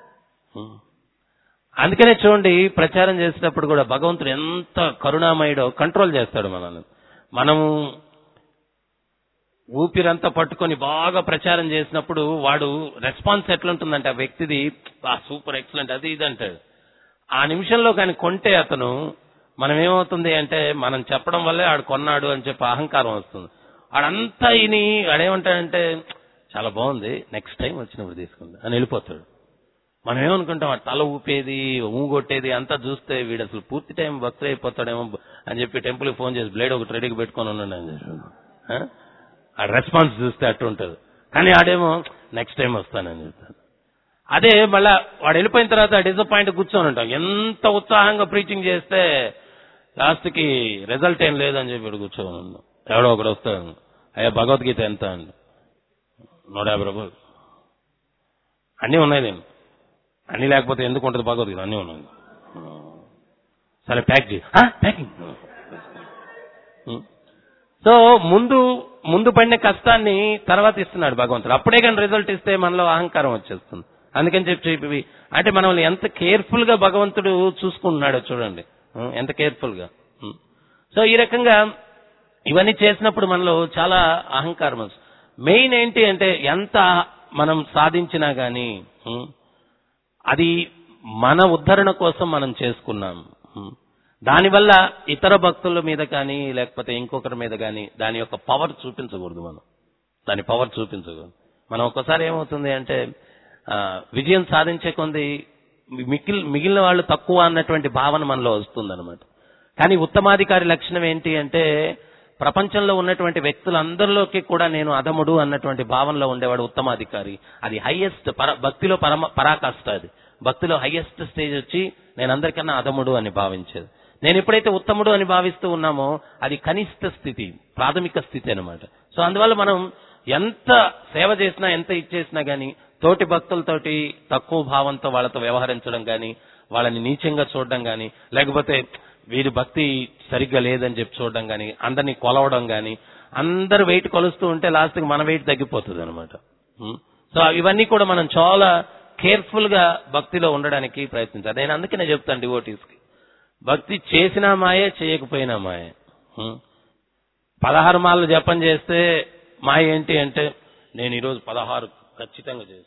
అందుకనే చూడండి, ప్రచారం చేసేటప్పుడు కూడా భగవంతుడు ఎంత కరుణామయుడో కంట్రోల్ చేస్తాడు మనల్ని. మనము ఊపిరంతా పట్టుకొని బాగా ప్రచారం చేసినప్పుడు వాడు రెస్పాన్స్ ఎట్లుంటుందంటే ఆ వ్యక్తిది, సూపర్ ఎక్సలెంట్ అది ఇది అంటాడు. ఆ నిమిషంలో కానీ కొంటే అతను, మనం ఏమవుతుంది అంటే మనం చెప్పడం వల్లే ఆడు కొన్నాడు అని చెప్పి అహంకారం వస్తుంది. ఆడంతా ఇని ఆడేమంటాడంటే చాలా బాగుంది, నెక్స్ట్ టైం వచ్చినప్పుడు తీసుకుంది అని వెళ్ళిపోతాడు. మనం ఏమనుకుంటాం, ఆ తల ఊపేది ఊగొట్టేది అంతా చూస్తే వీడు అసలు పూర్తి టైం భక్తులు అయిపోతాడేమో అని చెప్పి టెంపుల్కి ఫోన్ చేసి బ్లేడ్ ఒకటి రెడీకి పెట్టుకొని ఉన్నాడు అని చెప్పి ఆ రెస్పాన్స్ చూస్తే అట్టుంటది. కానీ ఆడేమో నెక్స్ట్ టైం వస్తానని చెప్తాను. అదే మళ్ళా వాడు వెళ్ళిపోయిన తర్వాత డిసప్పాయింట్ కూర్చొని ఉంటాం. ఎంత ఉత్సాహంగా ప్రీచింగ్ చేస్తే లాస్ట్కి రిజల్ట్ ఏం లేదని చెప్పి కూర్చొని ఉన్నాం. ఎవడో ఒకడు వస్తాడు, అయ్యా భగవద్గీత ఎంత అండి, 150 రూపాయలు. అన్నీ ఉన్నాయి, నేను అన్నీ లేకపోతే ఎందుకు ఉంటుంది భగవద్గీత, అన్నీ ఉన్నాయి, సరే ప్యాక్ చేయి, ప్యాకింగ్. సో ముందు పడిన కష్టాన్ని తర్వాత ఇస్తున్నాడు భగవంతుడు. అప్పుడే కానీ రిజల్ట్ ఇస్తే మనలో అహంకారం వచ్చేస్తుంది. అందుకని చెప్పి అంటే మనల్ని ఎంత కేర్ఫుల్ గా భగవంతుడు చూసుకుంటున్నాడో చూడండి, ఎంత కేర్ఫుల్ గా. సో ఈ రకంగా ఇవన్నీ చేసినప్పుడు మనలో చాలా అహంకారం వస్తుంది. మెయిన్ ఏంటి అంటే ఎంత మనం సాధించినా గానీ అది మన ఉద్ధరణ కోసం మనం చేసుకున్నాం. దానివల్ల ఇతర భక్తుల మీద కానీ లేకపోతే ఇంకొకరి మీద కానీ దాని యొక్క పవర్ చూపించకూడదు. దాని పవర్ చూపించకూడదు. మనం ఒక్కసారి ఏమవుతుంది అంటే విజయం సాధించే కొంది మిగిలిన వాళ్ళు తక్కువ అన్నటువంటి భావన మనలో వస్తుంది అనమాట. కానీ ఉత్తమాధికారి లక్షణం ఏంటి అంటే ప్రపంచంలో ఉన్నటువంటి వ్యక్తులందరిలోకి కూడా నేను అధముడు అన్నటువంటి భావనలో ఉండేవాడు ఉత్తమాధికారి. అది హైయెస్ట్ భక్తిలో పరాకాష్ట. అది భక్తిలో హైయెస్ట్ స్టేజ్ వచ్చి నేను అందరికన్నా అధముడు అని భావించేది. నేను ఎప్పుడైతే ఉత్తముడు అని భావిస్తూ ఉన్నామో అది కనిష్ట స్థితి, ప్రాథమిక స్థితి అనమాట. సో అందువల్ల మనం ఎంత సేవ చేసినా ఎంత ఇచ్చేసినా గానీ తోటి భక్తులతోటి తక్కువ భావంతో వాళ్ళతో వ్యవహరించడం గానీ, వాళ్ళని నీచంగా చూడడం గానీ, లేకపోతే వీరి భక్తి సరిగ్గా లేదని చెప్పి చూడడం గానీ, అందరినీ కొలవడం గానీ, అందరు వెయిట్ కొలుస్తూ ఉంటే లాస్ట్కి మన వెయిట్ తగ్గిపోతుంది అనమాట. సో ఇవన్నీ కూడా మనం చాలా కేర్ఫుల్ గా భక్తిలో ఉండడానికి ప్రయత్నించాలి. నేను అందుకనే చెప్తాను డివోటీస్ కి, భక్తి చేసినా మాయే, చేయకపోయినా మాయే. 16 మాలలు జపం చేస్తే మాయ ఏంటి అంటే నేను ఈరోజు 16 ఖచ్చితంగా చేస్తాను.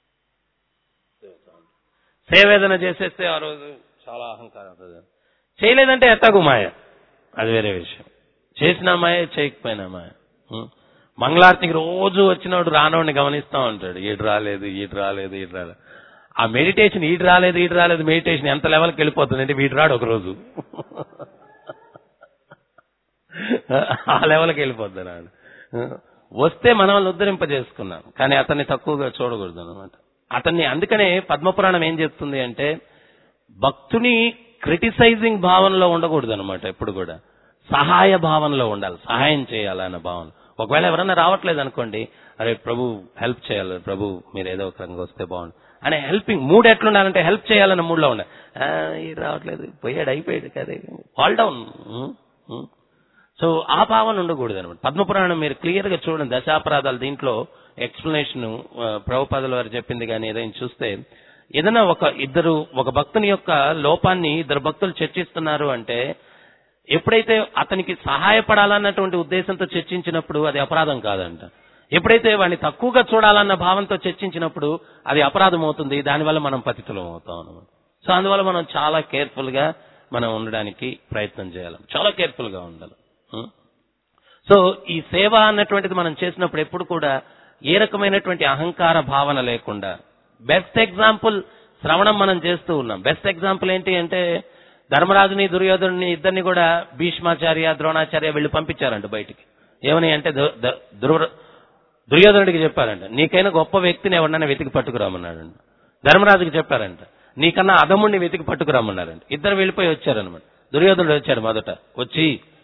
సేవేదన చేసేస్తే ఆ రోజు చాలా అహంకారం. చేయలేదంటే ఎత్తగు మాయ, అది వేరే విషయం. చేసినా మాయ, చేయకపోయినా మాయ. మంగళారతికి రోజు వచ్చినోడు రానోడిని గమనిస్తా ఉంటాడు, ఈడు రాలేదు. ఆ మెడిటేషన్ ఈడు రాలేదు మెడిటేషన్ ఎంత లెవెల్కి వెళ్ళిపోతుంది అంటే వీడు రాడు ఒకరోజు ఆ లెవెల్కి వెళ్ళిపోద్ది నాడు. వస్తే మనం ఉద్ధరింపజేసుకున్నాం, కానీ అతన్ని తక్కువగా చూడకూడదు అనమాట. అతన్ని అందుకనే పద్మపురాణం ఏం చెప్తుంది అంటే భక్తుని క్రిటిసైజింగ్ భావనలో ఉండకూడదు అనమాట. ఎప్పుడు కూడా సహాయ భావనలో ఉండాలి, సహాయం చేయాలన్న భావన. ఒకవేళ ఎవరన్నా రావట్లేదు అనుకోండి, అరే ప్రభు హెల్ప్ చేయాలి, ప్రభు మీరు ఏదో ఒక రంగా వస్తే బాగుండు అనే హెల్పింగ్ మూడ్ ఎట్లుండాలంటే హెల్ప్ చేయాలన్న మూడ్ లో ఉండాలి. ఇది రావట్లేదు, పోయాడు, అయిపోయాడు కదా, ఫాల్ డౌన్. సో ఆ భావన ఉండకూడదు అనమాట. పద్మపురాణం మీరు క్లియర్ గా చూడండి, దశాపరాధాలు దీంట్లో ఎక్స్ప్లెనేషన్ ప్రభుపాదుల వారు చెప్పింది. కానీ ఏదైనా చూస్తే ఏదైనా ఒక భక్తుని యొక్క లోపాన్ని 2 భక్తులు చర్చిస్తున్నారు అంటే ఎప్పుడైతే అతనికి సహాయపడాలన్నటువంటి ఉద్దేశంతో చర్చించినప్పుడు అది అపరాధం కాదంట. ఎప్పుడైతే వాడిని తక్కువగా చూడాలన్న భావంతో చర్చించినప్పుడు అది అపరాధం అవుతుంది. దానివల్ల మనం పతితులం అవుతాం అన్నమాట. సో అందువల్ల మనం చాలా కేర్ఫుల్ గా మనం ఉండడానికి ప్రయత్నం చేయాలి, చాలా కేర్ఫుల్ గా ఉండాలి. సో ఈ సేవ అన్నటువంటిది మనం చేసినప్పుడు ఎప్పుడు కూడా ఏ రకమైనటువంటి అహంకార భావన లేకుండా బెస్ట్ ఎగ్జాంపుల్ శ్రవణం మనం చేస్తూ ఉన్నాం. బెస్ట్ ఎగ్జాంపుల్ ఏంటి అంటే ధర్మరాజుని దుర్యోధనుని ఇద్దరిని కూడా భీష్మాచార్య ద్రోణాచార్య వీళ్ళు పంపించారంట బయటికి. ఏమని అంటే దుర్యోధనుడికి చెప్పారంట, నీకైనా గొప్ప వ్యక్తిని ఎవరినైనా వెతికి పట్టుకురామన్నాడంట. ధర్మరాజుకి చెప్పారంట, నీకన్నా అధముణ్ణి వెతికి పట్టుకురామన్నారంట. ఇద్దరు వెళ్ళిపోయి వచ్చారనమాట. దుర్యోధనుడు వచ్చాడు మొదట. వచ్చి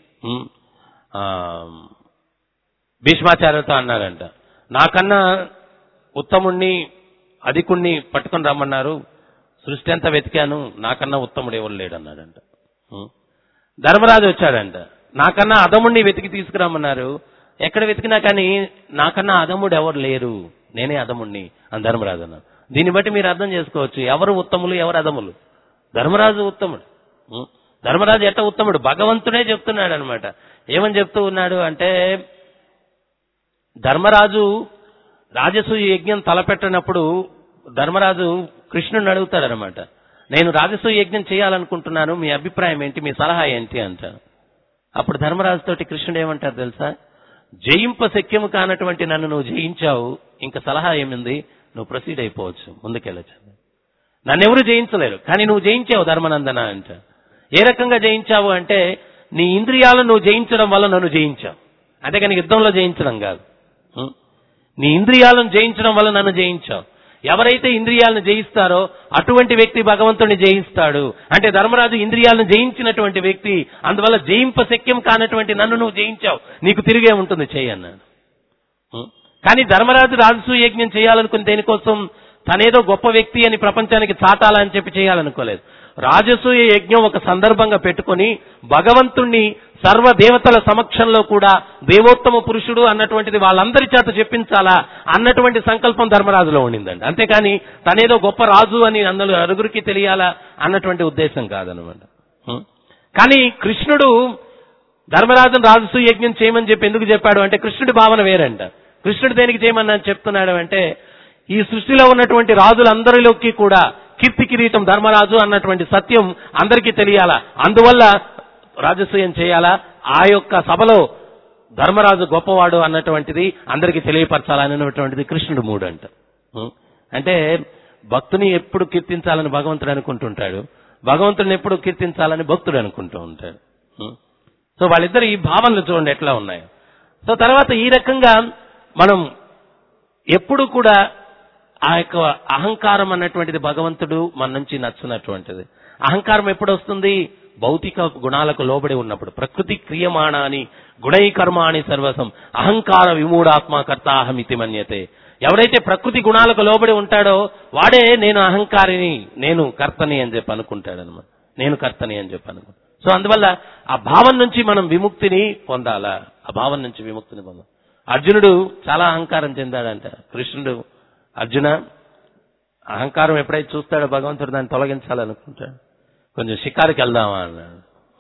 భీష్మాచార్యతో అన్నారంట, నాకన్నా ఉత్తముణ్ణి అధికుణ్ణి పట్టుకుని రమ్మన్నారు, సృష్టి అంతా వెతికాను, నాకన్నా ఉత్తముడు ఎవరు లేడన్నాడంట. ధర్మరాజు వచ్చాడంట, నాకన్నా అధముణ్ణి వెతికి తీసుకురామన్నారు, ఎక్కడ వెతికినా కానీ నాకన్నా అధముడు ఎవరు లేరు, నేనే అధముణ్ణి అని ధర్మరాజు అన్నారు. దీన్ని బట్టి మీరు అర్థం చేసుకోవచ్చు ఎవరు ఉత్తములు ఎవరు అధములు. ధర్మరాజు ఉత్తముడు. ధర్మరాజు ఎట్ట ఉత్తముడు భగవంతుడే చెప్తున్నాడు అనమాట. ఏమని చెప్తూ ఉన్నాడు అంటే, ధర్మరాజు రాజసూయ యజ్ఞం తలపెట్టినప్పుడు ధర్మరాజు కృష్ణుని అడుగుతాడనమాట, నేను రాజసూయ యజ్ఞం చేయాలనుకుంటున్నాను, మీ అభిప్రాయం ఏంటి, మీ సలహా ఏంటి అంటాడు. అప్పుడు ధర్మరాజుతోటి కృష్ణుడు ఏమంటారు తెలుసా, జయింప శక్యము కానటువంటి నన్ను నువ్వు జయించావు, ఇంకా సలహా ఏమింది, నువ్వు ప్రొసీడ్ అయిపోవచ్చు, ముందుకెళ్ళచ్చు. నన్నెవరు జయించలేరు, కానీ నువ్వు జయించావు ధర్మనందన అంట. ఏ రకంగా జయించావు అంటే, నీ ఇంద్రియాలను నువ్వు జయించడం వల్ల నన్ను జయించావు, అంతేకాని యుద్ధంలో జయించడం కాదు. నీ ఇంద్రియాలను జయించడం వల్ల నన్ను జయించావు. ఎవరైతే ఇంద్రియాలను జయిస్తారో అటువంటి వ్యక్తి భగవంతుడిని జయిస్తాడు. అంటే ధర్మరాజు ఇంద్రియాలను జయించినటువంటి వ్యక్తి, అందువల్ల జయింప శక్యం కానటువంటి నన్ను నువ్వు జయించావు, నీకు తిరిగే ఉంటుంది చేయన్నాడు. కానీ ధర్మరాజు రాజసూయ యజ్ఞం చేయాలనుకుని దేనికోసం, తనేదో గొప్ప వ్యక్తి అని ప్రపంచానికి చాటాలని చెప్పి చేయాలనుకోలేదు. రాజసూయ యజ్ఞం ఒక సందర్భంగా పెట్టుకుని భగవంతుణ్ణి సర్వదేవతల సమక్షంలో కూడా దేవోత్తమ పురుషుడు అన్నటువంటిది వాళ్ళందరి చేత చెప్పించాలా అన్నటువంటి సంకల్పం ధర్మరాజులో ఉండిందండి. అంతేకాని తనేదో గొప్ప రాజు అని అందరూ అరుగురికి తెలియాలా అన్నటువంటి ఉద్దేశం కాదనమాట. కానీ కృష్ణుడు ధర్మరాజును రాజసూయ యజ్ఞం చేయమని చెప్పి ఎందుకు చెప్పాడు అంటే, కృష్ణుడి భావన వేరంట. కృష్ణుడు దేనికి చేయమని చెప్తున్నాడు అంటే, ఈ సృష్టిలో ఉన్నటువంటి రాజులందరిలోకి కూడా కీర్తి కిరీటం ధర్మరాజు అన్నటువంటి సత్యం అందరికీ తెలియాలా, అందువల్ల రాజసూయం చేయాలా, ఆ యొక్క సభలో ధర్మరాజు గొప్పవాడు అన్నటువంటిది అందరికీ తెలియపరచాలనేటువంటిది కృష్ణుడు మూడు అంట. అంటే భక్తుని ఎప్పుడు కీర్తించాలని భగవంతుడు అనుకుంటుంటాడు, భగవంతుడిని ఎప్పుడు కీర్తించాలని భక్తుడు అనుకుంటూ ఉంటాడు. సో వాళ్ళిద్దరు ఈ భావనలు చూడండి ఎట్లా ఉన్నాయో. సో తర్వాత ఈ రకంగా మనం ఎప్పుడు కూడా ఆ యొక్క అహంకారం అన్నటువంటిది భగవంతుడు మన నుంచి నచ్చినటువంటిది. అహంకారం ఎప్పుడు వస్తుంది, భౌతిక గుణాలకు లోబడి ఉన్నప్పుడు. ప్రకృతి క్రియమాణాని గుణై కర్మాణి సర్వసం అహంకార విమూఢాత్మ కర్తాహమితి మన్యతే. ఎవరైతే ప్రకృతి గుణాలకు లోబడి ఉంటాడో వాడే నేను అహంకారిని, నేను కర్తని అని చెప్పి అనుకుంటాడు అనమాట. నేను కర్తని అని చెప్పి అనుకుంటాడు. సో అందువల్ల ఆ భావం నుంచి మనం విముక్తిని పొందాలా, ఆ భావం నుంచి విముక్తిని పొందాలి. అర్జునుడు చాలా అహంకారం చెందాడంట. కృష్ణుడు, అర్జున అహంకారం ఎప్పుడైతే చూస్తాడో భగవంతుడు దాన్ని తొలగించాలనుకుంటాడు. కొంచెం షికారుకి వెళ్దామా అన్నాడు.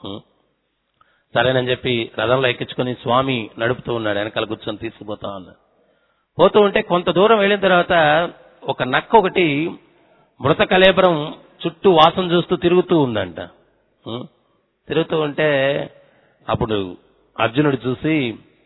సరేనని చెప్పి రథంలో ఎక్కించుకొని స్వామి నడుపుతూ ఉన్నాడు, వెనకాల కూర్చొని తీసుకుపోతా ఉన్నాడు. పోతూ ఉంటే కొంత దూరం వెళ్ళిన తర్వాత ఒక నక్క ఒకటి మృత కళేబరం చుట్టూ వాసన చూస్తూ తిరుగుతూ ఉందంట. తిరుగుతూ ఉంటే అప్పుడు అర్జునుడు చూసి,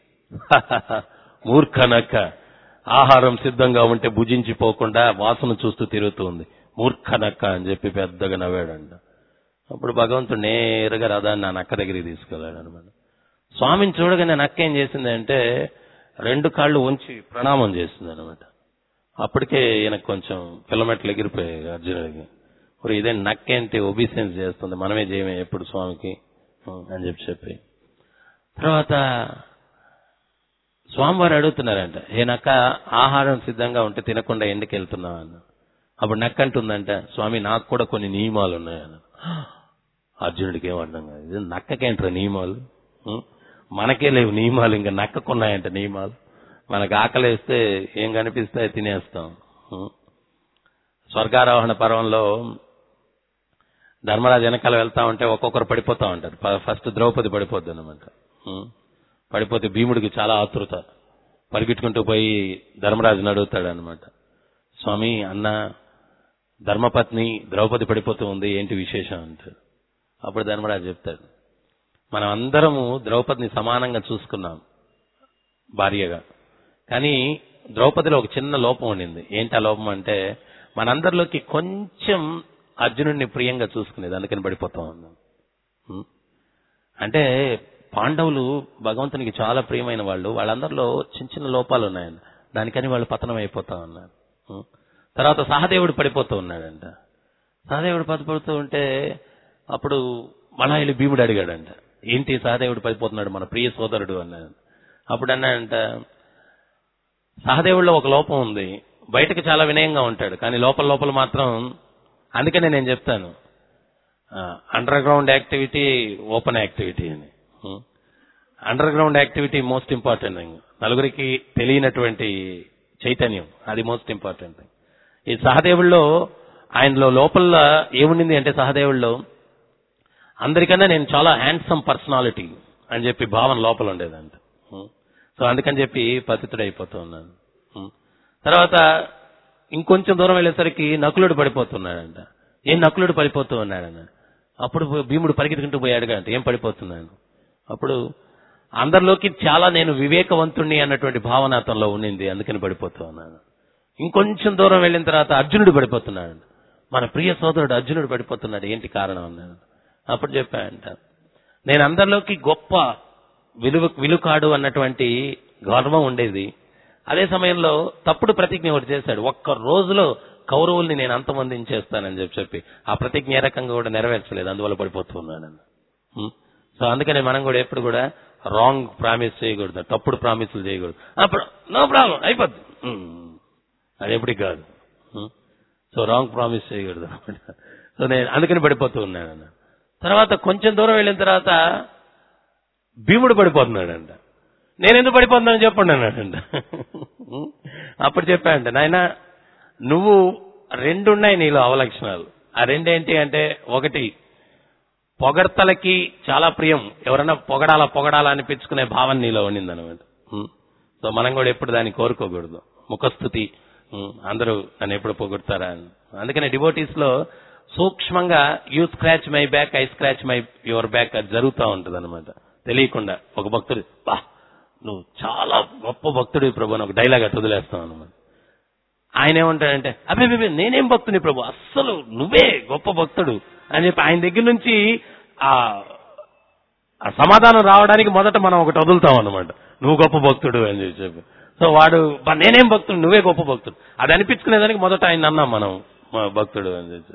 మూర్ఖ నక్క, ఆహారం సిద్ధంగా ఉంటే భుజించిపోకుండా వాసన చూస్తూ తిరుగుతూ ఉంది, మూర్ఖ నక్క అని చెప్పి పెద్దగా నవ్వాడంట. అప్పుడు భగవంతుడు నేరుగా రథాన్ని నా నక్క దగ్గరికి తీసుకెళ్ళాడు అనమాట. స్వామిని చూడగానే నక్క ఏం చేసింది అంటే 2 కాళ్ళు ఉంచి ప్రణామం చేసింది అనమాట. అప్పటికే ఈయనకు కొంచెం కిలోమీటర్లు ఎగిరిపోయాయి అర్జునుడికి. ఇప్పుడు ఇదే నక్కేంటి ఒబీసెన్స్ చేస్తుంది, మనమే చేయమే ఎప్పుడు స్వామికి అని చెప్పి తర్వాత స్వామివారు అడుగుతున్నారంట, ఏ నక్క ఆహారం సిద్ధంగా ఉంటే తినకుండా ఎందుకు వెళ్తున్నావు అన్న. అప్పుడు నక్క అంటుందంట, స్వామి నాకు కూడా కొన్ని నియమాలు ఉన్నాయన్న. అర్జునుడికి ఏమర్థం కాదు, ఇది నక్కకేంట్రా నియమాలు, మనకే లేవు నియమాలు, ఇంకా నక్కకున్నాయంట నియమాలు. మనకు ఆకలేస్తే ఏం కనిపిస్తాయో తినేస్తాం. స్వర్గారోహణ పర్వంలో ధర్మరాజు వెనకాల వెళ్తా ఉంటే ఒక్కొక్కరు పడిపోతా ఉంటారు. ఫస్ట్ ద్రౌపది పడిపోద్ది అనమాట. పడిపోతే భీముడికి చాలా ఆతృత, పరిగెట్టుకుంటూ పోయి ధర్మరాజుని అడుగుతాడు అనమాట, స్వామి అన్న ధర్మపత్ని ద్రౌపది పడిపోతూ ఉంది, ఏంటి విశేషం అంటాడు. అప్పుడు ధర్మరాజు చెప్తాడు, మనం అందరము ద్రౌపదిని సమానంగా చూసుకున్నాం భార్యగా, కానీ ద్రౌపదిలో ఒక చిన్న లోపం ఉండింది. ఏంటి ఆ లోపం అంటే, మనందరిలోకి కొంచెం అర్జునుడిని ప్రియంగా చూసుకునేది, అందుకని పడిపోతా ఉన్నాం. అంటే పాండవులు భగవంతునికి చాలా ప్రియమైన వాళ్ళు, వాళ్ళందరిలో చిన్న చిన్న లోపాలు ఉన్నాయండి, దానికని వాళ్ళు పతనం అయిపోతా ఉన్నారు. తర్వాత సహదేవుడు పడిపోతూ ఉన్నాడంట. సహదేవుడు పడిపోతూ ఉంటే అప్పుడు మలాయిలు భీముడు అడిగాడంట, ఏంటి సహదేవుడు పడిపోతున్నాడు, మన ప్రియ సోదరుడు అన్నాడు. అప్పుడు అన్నాడంట, సహదేవుడిలో ఒక లోపం ఉంది, బయటకు చాలా వినయంగా ఉంటాడు, కానీ లోపల లోపల మాత్రం, అందుకనే నేను చెప్తాను underground activity, open activity అని. Underground activity most important thing, నలుగురికి తెలియనటువంటి చైతన్యం, అది మోస్ట్ ఇంపార్టెంట్ థింగ్. ఈ సహదేవుల్లో ఆయనలో లోపల ఏముండింది అంటే, సహదేవుల్లో అందరికన్నా నేను చాలా హ్యాండ్సమ్ పర్సనాలిటీ అని చెప్పి భావన లోపల ఉండేదంట. సో అందుకని చెప్పి పతితుడు అయిపోతూ ఉన్నాను. తర్వాత ఇంకొంచెం దూరం వెళ్ళేసరికి నకులుడు పడిపోతున్నాడంట. ఏం నకులుడు పడిపోతూ ఉన్నాడన్న. అప్పుడు భీముడు పరిగెత్తుకుంటూ పోయాడుగా, అంటే ఏం పడిపోతున్నాను. అప్పుడు అందరిలోకి చాలా నేను వివేకవంతుణ్ణి అన్నటువంటి భావన అతనిలో ఉండింది, అందుకని పడిపోతూ ఉన్నాను. ఇంకొంచెం దూరం వెళ్ళిన తర్వాత అర్జునుడు పడిపోతున్నాడు, మన ప్రియ సోదరుడు అర్జునుడు పడిపోతున్నాడు, ఏంటి కారణం అన్నాడు. అప్పుడు చెప్పాడంట, నేను అందరిలోకి గొప్ప విలుకాడు అన్నటువంటి గర్వం ఉండేది, అదే సమయంలో తప్పుడు ప్రతిజ్ఞ ఒకటి చేశాడు, ఒక్క రోజులో కౌరవుల్ని నేను అంతమొందించేస్తానని చెప్పి ఆ ప్రతిజ్ఞ ఏ రకంగా కూడా నెరవేర్చలేదు, అందువల్ల పడిపోతున్నాను. సో అందుకనే మనం కూడా ఎప్పుడు కూడా రాంగ్ ప్రామిస్ చేయకూడదు, తప్పుడు ప్రామిసులు చేయకూడదు. అప్పుడు నో ప్రాబ్లం అయిపోద్ది, అది ఎప్పటికి కాదు. సో రాంగ్ ప్రామిస్ చేయకూడదు. సో నేను అందుకని పడిపోతూ ఉన్నాను. తర్వాత కొంచెం దూరం వెళ్ళిన తర్వాత భీముడు పడిపోతున్నాడంట. నేనెందుకు పడిపోతున్నాను చెప్పండి అన్నాడంట. అప్పుడు చెప్పాడంట, నాయన నువ్వు రెండున్నాయి నీలో అవలక్షణాలు. ఆ రెండేంటి అంటే, ఒకటి పొగడ్తలకి చాలా ప్రియం, ఎవరైనా పొగడాలా అనిపించుకునే భావన నీలో ఉండింది అనమాట. సో మనం కూడా ఎప్పుడు దాన్ని కోరుకోకూడదు, ముఖస్థుతి, అందరూ నన్ను ఎప్పుడు పొగుడతారా అని. అందుకనే డివోటీస్ లో సూక్ష్మంగా you scratch my back, I scratch my your back, అది జరుగుతూ ఉంటుంది అనమాట తెలియకుండా. ఒక భక్తుడు, బా నువ్వు చాలా గొప్ప భక్తుడు ప్రభు అని ఒక డైలాగ్ అట్లా వదిలేస్తాం అనమాట. ఆయన ఏమంటాడంటే, అబ్బే నేనేం భక్తుని ప్రభు, అస్సలు నువ్వే గొప్ప భక్తుడు అని చెప్పి ఆయన దగ్గర నుంచి ఆ సమాధానం రావడానికి మొదట మనం ఒకటి వదులుతాం అనమాట, నువ్వు గొప్ప భక్తుడు అని చెప్పి. సో వాడు నేనేం భక్తుడు, నువ్వే గొప్ప భక్తుడు, అది అనిపించుకునేదానికి మొదట ఆయన అన్నాం మనం భక్తుడు అని చెప్పి.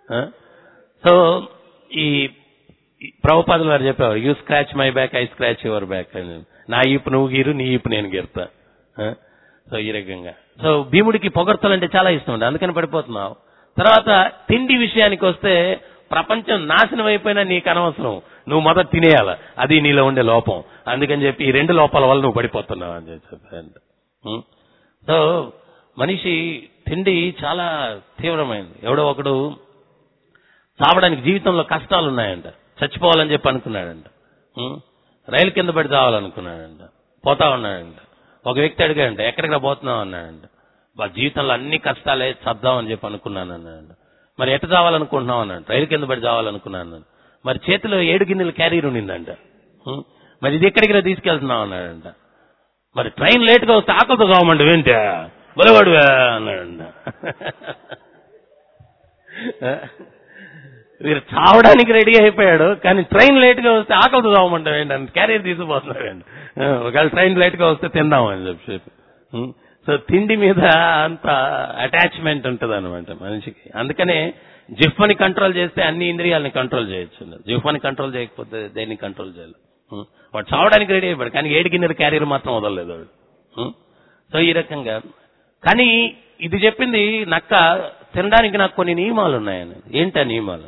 సో ఈ ప్రభుపాదులు వారు చెప్పారు, you scratch my back, I scratch your back అని. నా ఈపు నువ్వు గీరు, నీ ఈపు నేను గీరుతా. సో ఈ రకంగా. సో భీముడికి పొగడ్తలంటే చాలా ఇష్టం ఉంది, అందుకని పడిపోతున్నావు. తర్వాత తిండి విషయానికి వస్తే, ప్రపంచం నాశనం అయిపోయినా నీకు అనవసరం, నువ్వు మొదట తినేయాల, అది నీలో ఉండే లోపం. అందుకని చెప్పి ఈ రెండు లోపాల వల్ల నువ్వు పడిపోతున్నావు అని చెప్పి. సో మనిషి తిండి చాలా తీవ్రమైంది. ఎవడో ఒకడు చావడానికి జీవితంలో కష్టాలు ఉన్నాయంట, చచ్చిపోవాలని చెప్పి అనుకున్నాడంట, రైలు కింద పడి చావాలనుకున్నాడంట, పోతా ఉన్నాడంట. ఒక వ్యక్తి అడిగాడంట, ఎక్కడికి పోతున్నావు అన్నాడంట. జీవితంలో అన్ని కష్టాలే, చద్దామని చెప్పి అనుకున్నాను అన్నాడంట. మరి ఎట్ట చావాలనుకుంటున్నావు అన్నాడు. రైలు కింద పడి చావాలనుకున్నాను. మరి చేతిలో 7 గిన్నెలు క్యారీర్ ఉండిందంట. మరి ఇది ఎక్కడికి తీసుకెళ్తున్నావు అన్నాడంట. మరి ట్రైన్ లేట్గా వస్తే ఆకలితో కావమంటే ఏంటి బలవాడువా అన్నాడంట. వీరు చావడానికి రెడీ అయిపోయాడు, కానీ ట్రైన్ లేట్ గా వస్తే ఆకలితో చావమంటావు ఏంటంటే క్యారియర్ తీసుకుపోతున్నాడు. ఒకవేళ ట్రైన్ లేట్ గా వస్తే తిందామని చెప్పి. సో తిండి మీద అంత అటాచ్మెంట్ ఉంటుంది అనమాట మనిషికి. అందుకనే జిహ్వని కంట్రోల్ చేస్తే అన్ని ఇంద్రియాలని కంట్రోల్ చేయొచ్చు, జిహ్వని కంట్రోల్ చేయకపోతే దేన్ని కంట్రోల్ చేయాలి. వాడు చావడానికి రెడీ అయిపోయాడు, కానీ 7 గిన్నెల క్యారియర్ మాత్రం వదలలేదు వాడు. సో ఈ రకంగా. కానీ ఇది చెప్పింది నక్క, తినడానికి నాకు కొన్ని నియమాలు ఉన్నాయని. ఏంటా నియమాలు?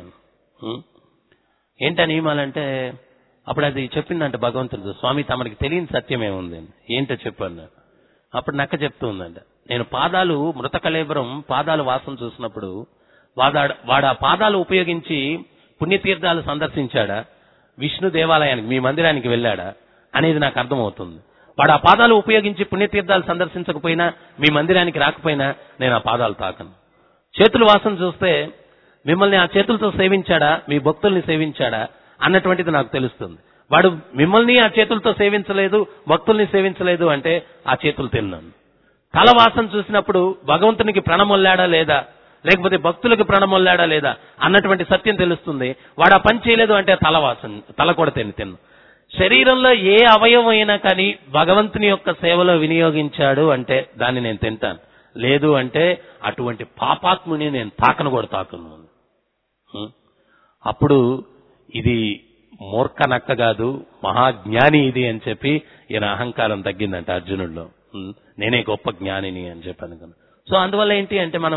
ఏంటా నియమాలంటే, అప్పుడు అది చెప్పిందంట భగవంతుడు, స్వామి తమరికి తెలియని సత్యమేముంది, ఏంటో చెప్పాను. అప్పుడు నక్క చెప్తూ ఉందంట, నేను పాదాలు మృత కళేబరం పాదాలు వాసన చూసినప్పుడు వాడు ఆ పాదాలు ఉపయోగించి పుణ్యతీర్థాలు సందర్శించాడా, విష్ణు దేవాలయానికి మీ మందిరానికి వెళ్ళాడా అనేది నాకు అర్థమవుతుంది. వాడు ఆ పాదాలు ఉపయోగించి పుణ్యతీర్థాలు సందర్శించకపోయినా, మీ మందిరానికి రాకపోయినా నేను ఆ పాదాలు తాకను. చేతులు వాసన చూస్తే మిమ్మల్ని ఆ చేతులతో సేవించాడా, మీ భక్తుల్ని సేవించాడా అన్నటువంటిది నాకు తెలుస్తుంది. వాడు మిమ్మల్ని ఆ చేతులతో సేవించలేదు, భక్తుల్ని సేవించలేదు అంటే ఆ చేతులు తిన్నాను. తల వాసన చూసినప్పుడు భగవంతునికి ప్రణమొల్లాడా లేదా, లేకపోతే భక్తులకు ప్రణమొల్లాడా లేదా అన్నటువంటి సత్యం తెలుస్తుంది. వాడు ఆ పని చేయలేదు అంటే తల కూడా తిన్ను. శరీరంలో ఏ అవయవం అయినా కానీ భగవంతుని యొక్క సేవలో వినియోగించాడు అంటే దాన్ని నేను తింటాను. లేదు అంటే అటువంటి పాపాత్ముని నేను తాకను కూడా తాకను. అప్పుడు ఇది మూర్ఖ నక్క కాదు, మహాజ్ఞాని ఇది అని చెప్పి ఈయన అహంకారం తగ్గిందంట అర్జునుడిలో. నేనే గొప్ప జ్ఞానిని అని చెప్పాను కదా. సో అందువల్ల ఏంటి అంటే మనం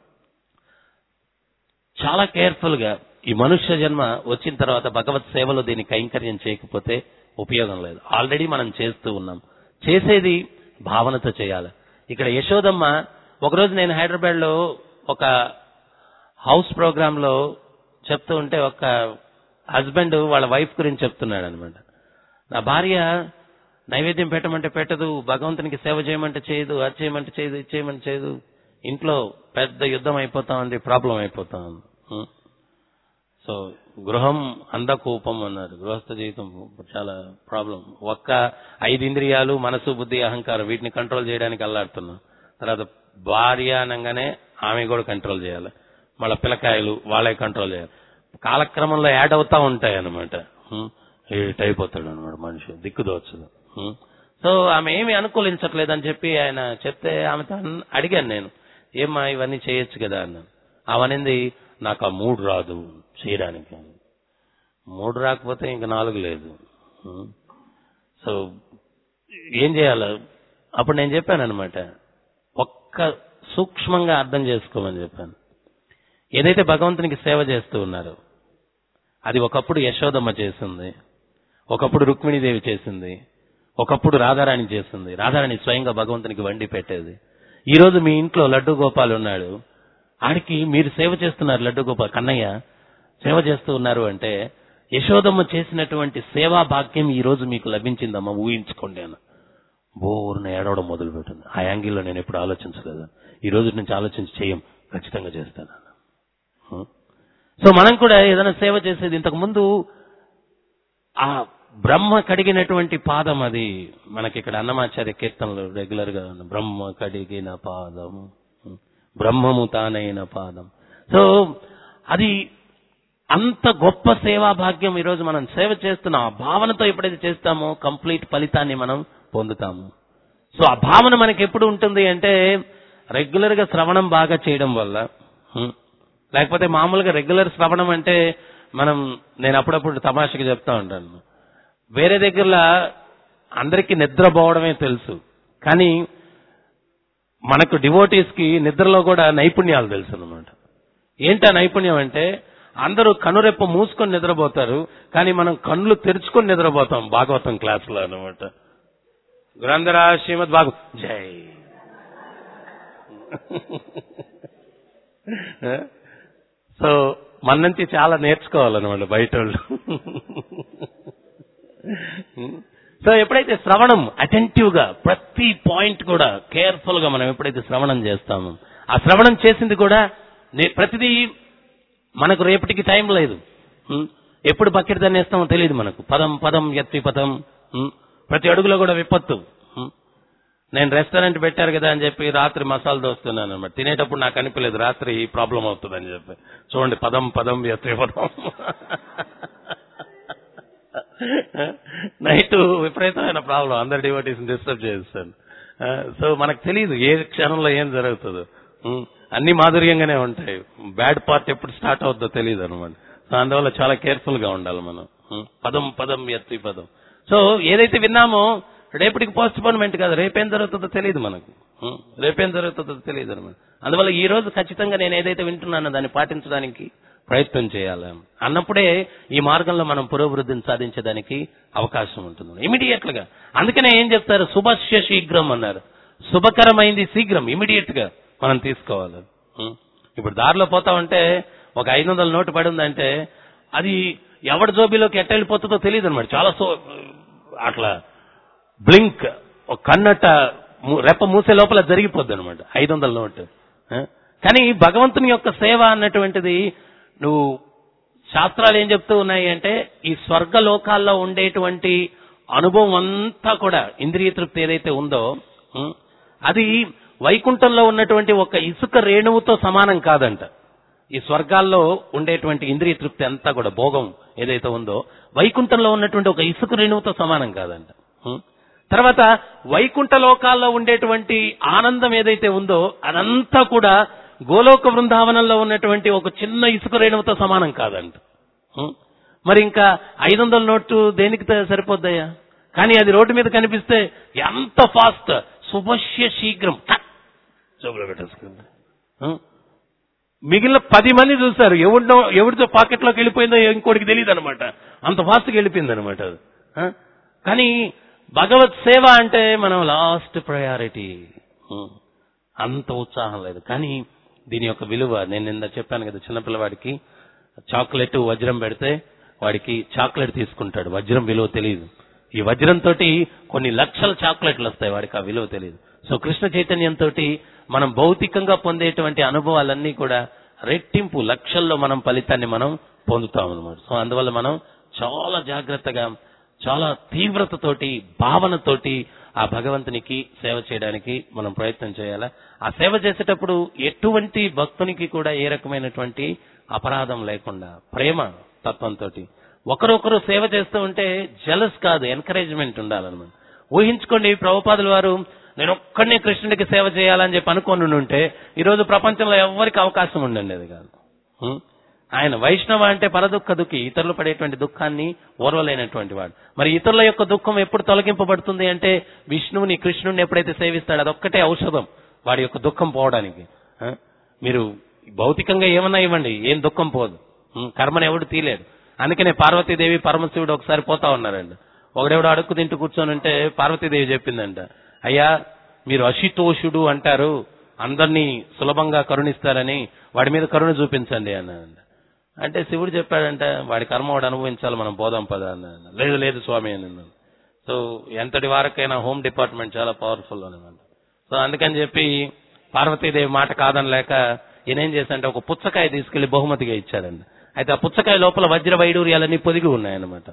చాలా కేర్ఫుల్ గా ఈ మనుష్య జన్మ వచ్చిన తర్వాత భగవత్ సేవలో దీన్ని కైంకర్యం చేయకపోతే ఉపయోగం లేదు. ఆల్రెడీ మనం చేస్తూ ఉన్నాం. చేసేది భావనతో చేయాలి. ఇక్కడ యశోదమ్మ ఒకరోజు నేను హైదరాబాద్ లో ఒక హౌస్ ప్రోగ్రామ్ లో చెప్తూ ఉంటే ఒక హస్బెండ్ వాళ్ళ వైఫ్ గురించి చెప్తున్నాడు అనమాట. నా భార్య నైవేద్యం పెట్టమంటే పెట్టదు, భగవంతునికి సేవ చేయమంటే చేయదు, అది చేయమంటే చేయదు, ఇది చేయమంటే చేయదు, ఇంట్లో పెద్ద యుద్ధం అయిపోతా ఉంది, ప్రాబ్లం అయిపోతా ఉంది. సో గృహం అందకూపం అన్నారు. గృహస్థ జీవితం చాలా ప్రాబ్లం. ఒక్క 5 ఇంద్రియాలు, మనసు, బుద్ధి, అహంకారం వీటిని కంట్రోల్ చేయడానికి అల్లాడుతున్నాం. తర్వాత భార్య అనగానే ఆమె కూడా కంట్రోల్ చేయాలి. మళ్ళీ పిల్లకాయలు వాళ్ళే కంట్రోల్ చేయాలి. కాలక్రమంలో యాడ్ అవుతా ఉంటాయి అనమాట. ఏట్ అయిపోతాడు అనమాట మనిషి, దిక్కుదోచదు. సో ఆమె ఏమి అనుకూలించట్లేదని చెప్పి ఆయన చెప్తే ఆమెతో అడిగాను నేను, ఏమ్మా ఇవన్నీ చేయొచ్చు కదా అన్నాను. అవనింది, నాకు ఆ 3 రాదు చేయడానికి. 3 రాకపోతే ఇంకా 4 లేదు. సో ఏం చేయాలి? అప్పుడు నేను చెప్పాను అనమాట, ఒక్క సూక్ష్మంగా అర్థం చేసుకోమని చెప్పాను. ఏదైతే భగవంతునికి సేవ చేస్తూ ఉన్నారో అది ఒకప్పుడు యశోదమ్మ చేసింది, ఒకప్పుడు రుక్మిణీదేవి చేసింది, ఒకప్పుడు రాధారాణి చేసింది. రాధారాణి స్వయంగా భగవంతునికి వండి పెట్టేది. ఈ రోజు మీ ఇంట్లో లడ్డు గోపాల్ ఉన్నాడు, ఆడికి మీరు సేవ చేస్తున్నారు. లడ్డు గోపాల్ కన్నయ్య సేవ చేస్తూ ఉన్నారు అంటే యశోదమ్మ చేసినటువంటి సేవా భాగ్యం ఈ రోజు మీకు లభించిందమ్మా, ఊహించుకోండి అన్న. బోర్న ఏడవడం మొదలు పెట్టింది. ఆ యాంగిల్లో నేను ఎప్పుడు ఆలోచించలేదు. ఈ రోజు నుంచి ఆలోచించి చేయం, ఖచ్చితంగా చేస్తాను. సో మనం కూడా ఏదైనా సేవ చేసేది, ఇంతకు ముందు ఆ బ్రహ్మ కడిగినటువంటి పాదం, అది మనకి ఇక్కడ అన్నమాచార్య కీర్తనలు రెగ్యులర్ గా బ్రహ్మ కడిగిన పాదం, బ్రహ్మము తానైన పాదం. సో అది అంత గొప్ప సేవా భాగ్యం. ఈరోజు మనం సేవ చేస్తున్నాం. ఆ భావనతో ఎప్పుడైతే చేస్తామో కంప్లీట్ ఫలితాన్ని మనం పొందుతాము. సో ఆ భావన మనకి ఎప్పుడు ఉంటుంది అంటే రెగ్యులర్ గా శ్రవణం బాగా చేయడం వల్ల. లేకపోతే మామూలుగా రెగ్యులర్ శ్రవణం అంటే నేను అప్పుడప్పుడు తమాషకి చెప్తా ఉంటాను, వేరే దగ్గరలో అందరికీ నిద్రపోవడమే తెలుసు, కానీ మనకు డివోటీస్ కి నిద్రలో కూడా నైపుణ్యాలు తెలుసు అన్నమాట. ఏంటా నైపుణ్యం అంటే అందరూ కనురెప్ప మూసుకొని నిద్రపోతారు, కానీ మనం కళ్ళు తెరుచుకొని నిద్రపోతాం భాగవతం క్లాస్ లో అన్నమాట. గ్రంథరా శ్రీమద్ భాగవతం జై. సో మన నుంచి చాలా నేర్చుకోవాలన్నమాట బయట వాళ్ళు. సో ఎప్పుడైతే శ్రవణం అటెంటివ్ గా ప్రతి పాయింట్ కూడా కేర్ఫుల్ గా మనం ఎప్పుడైతే శ్రవణం చేస్తామో, ఆ శ్రవణం చేసింది కూడా ప్రతిదీ మనకు రేపటికి టైం లేదు. ఎప్పుడు బకెట్ దాన్నేస్తామో తెలియదు మనకు. పదం పదం ఎత్తి పదం, ప్రతి అడుగులో కూడా విపత్తు. నేను రెస్టారెంట్ పెట్టారు కదా అని చెప్పి రాత్రి మసాలా దోస్తున్నాను అనమాట. తినేటప్పుడు నాకు అనిపించలేదు రాత్రి ఈ ప్రాబ్లం అవుతుందని చెప్పి. చూడండి, పదం పదం ఎత్తి పదం. నైట్ విపరీతమైన ప్రాబ్లం, అందరి డివోటీస్ డిస్టర్బ్ చేస్తాను. సో మనకు తెలియదు ఏ క్షణంలో ఏం జరుగుతుందో. అన్ని మాధుర్యంగానే ఉంటాయి, బ్యాడ్ పార్ట్ ఎప్పుడు స్టార్ట్ అవుతుందో తెలియదు అనమాట. సో అందువల్ల చాలా కేర్ఫుల్ గా ఉండాలి మనం. పదం పదం ఎత్తి పదం. సో ఏదైతే విన్నామో రేపటికి పోస్ట్ పోన్మెంట్ కాదు, రేపేం జరుగుతుందో తెలియదు మనకు. రేపేం జరుగుతుందో తెలియదు అనమాట. అందువల్ల ఈ రోజు ఖచ్చితంగా నేను ఏదైతే వింటున్నానో దాన్ని పాటించడానికి ప్రయత్నం చేయాలి. అన్నప్పుడే ఈ మార్గంలో మనం పురోభివృద్ధిని సాధించడానికి అవకాశం ఉంటుంది ఇమీడియట్ గా. అందుకనే ఏం చెప్తారు, శుభస్య శీఘ్రం అన్నారు. శుభకరమైంది శీఘ్రం, ఇమీడియట్ గా మనం తీసుకోవాలి. ఇప్పుడు దారిలో పోతా ఉంటే ఒక 500 నోటు పడి ఉందంటే అది ఎవరి జోబీలోకి ఎట్ట వెళ్ళిపోతుందో తెలియదు అనమాట. చాలా అట్లా బ్లింక్, ఒక కన్నట్ట రెప్ప మూసే లోపల జరిగిపోద్ది అనమాట 500 నోటు. కానీ భగవంతుని యొక్క సేవ అన్నటువంటిది, నువ్వు శాస్త్రాలు ఏం చెప్తూ ఉన్నాయి అంటే ఈ స్వర్గలోకాల్లో ఉండేటువంటి అనుభవం అంతా కూడా ఇంద్రియ తృప్తి ఏదైతే ఉందో అది వైకుంఠంలో ఉన్నటువంటి ఒక ఇసుక రేణువుతో సమానం కాదంట. ఈ స్వర్గాల్లో ఉండేటువంటి ఇంద్రియ తృప్తి అంతా కూడా భోగం ఏదైతే ఉందో వైకుంఠంలో ఉన్నటువంటి ఒక ఇసుక రేణువుతో సమానం కాదంట. తర్వాత వైకుంఠ లోకాల్లో ఉండేటువంటి ఆనందం ఏదైతే ఉందో అదంతా కూడా గోలోక బృందావనంలో ఉన్నటువంటి ఒక చిన్న ఇసుక రేణువుతో సమానం కాదంట. మరి ఇంకా 500 నోటు దేనికి సరిపోద్దయ్యా? కానీ అది రోడ్డు మీద కనిపిస్తే ఎంత ఫాస్ట్, శుభస్య శీఘ్రం జోబులో పెట్టేసుకుంది. మిగిలిన 10 మంది చూస్తారు, ఎవరితో పాకెట్లోకి వెళ్ళిపోయిందో ఇంకోటికి తెలియదు అనమాట, అంత ఫాస్ట్గా వెళ్ళిపోయింది అనమాట అది. కానీ భగవత్ సేవ అంటే మనం లాస్ట్ ప్రయారిటీ, అంత ఉత్సాహం లేదు. కానీ దీని యొక్క విలువ నేను నిన్న చెప్పాను కదా, చిన్నపిల్లవాడికి చాక్లెట్ వజ్రం పెడితే వాడికి చాక్లెట్ తీసుకుంటాడు, వజ్రం విలువ తెలియదు. ఈ వజ్రంతో కొన్ని లక్షల చాక్లెట్లు వస్తాయి, వాడికి ఆ విలువ తెలియదు. సో కృష్ణ చైతన్యంతో మనం భౌతికంగా పొందేటువంటి అనుభవాలన్నీ కూడా రెట్టింపు లక్షల్లో మనం ఫలితాన్ని మనం పొందుతాం అన్నమాట. సో అందువల్ల మనం చాలా జాగ్రత్తగా, చాలా తీవ్రతతోటి, భావనతోటి ఆ భగవంతునికి సేవ చేయడానికి మనం ప్రయత్నం చేయాలా. ఆ సేవ చేసేటప్పుడు ఎటువంటి భక్తునికి కూడా ఏ రకమైనటువంటి అపరాధం లేకుండా ప్రేమ తత్వంతో ఒకరొకరు సేవ చేస్తూ ఉంటే జలస్ కాదు, ఎంకరేజ్మెంట్ ఉండాలన్నమాట. ఊహించుకోండి, ప్రభుపాదుల వారు నేను ఒక్కడినే కృష్ణుడికి సేవ చేయాలని చెప్పి అనుకొని ఉంటే ఈరోజు ప్రపంచంలో ఎవరికి అవకాశం ఉండేది కాదు. ఆయన వైష్ణవ అంటే పరదుఃఖ దుఃఖి, ఇతరులు పడేటువంటి దుఃఖాన్ని ఓర్వలేనటువంటి వాడు. మరి ఇతరుల యొక్క దుఃఖం ఎప్పుడు తొలగింపబడుతుంది అంటే విష్ణువుని, కృష్ణుడిని ఎప్పుడైతే సేవిస్తాడో అదొక్కటే ఔషధం వాడి యొక్క దుఃఖం పోవడానికి. మీరు భౌతికంగా ఏమన్నా ఇవ్వండి, ఏం దుఃఖం పోదు, కర్మను ఎవడు తీయలేడు. అందుకనే పార్వతీదేవి పరమశివుడు ఒకసారి పోతా ఉన్నారండి. ఒకడెవడు అడుక్కు తింటూ కూర్చొని ఉంటే పార్వతీదేవి చెప్పిందంట, అయ్యా మీరు అశితోషుడు అంటారు, అందరినీ సులభంగా కరుణిస్తారని, వాడి మీద కరుణ చూపించండి అన్నాడంట. అంటే శివుడు చెప్పాడంట, వాడి కర్మ వాడు అనుభవించాలి, మనం పోదాం పదా అన్నాడు. లేదు లేదు స్వామి అని అన్నాను. సో ఎంతటి వారికైనా హోమ్ డిపార్ట్మెంట్ చాలా పవర్ఫుల్ అనమాట. సో అందుకని చెప్పి పార్వతీదేవి మాట కాదనలేక ఈయనేం చేశాడంటే ఒక పుచ్చకాయ తీసుకెళ్లి బహుమతిగా ఇచ్చాడండి. అయితే ఆ పుచ్చకాయ లోపల వజ్ర వైడూర్యాలన్నీ పొదిగి ఉన్నాయన్నమాట.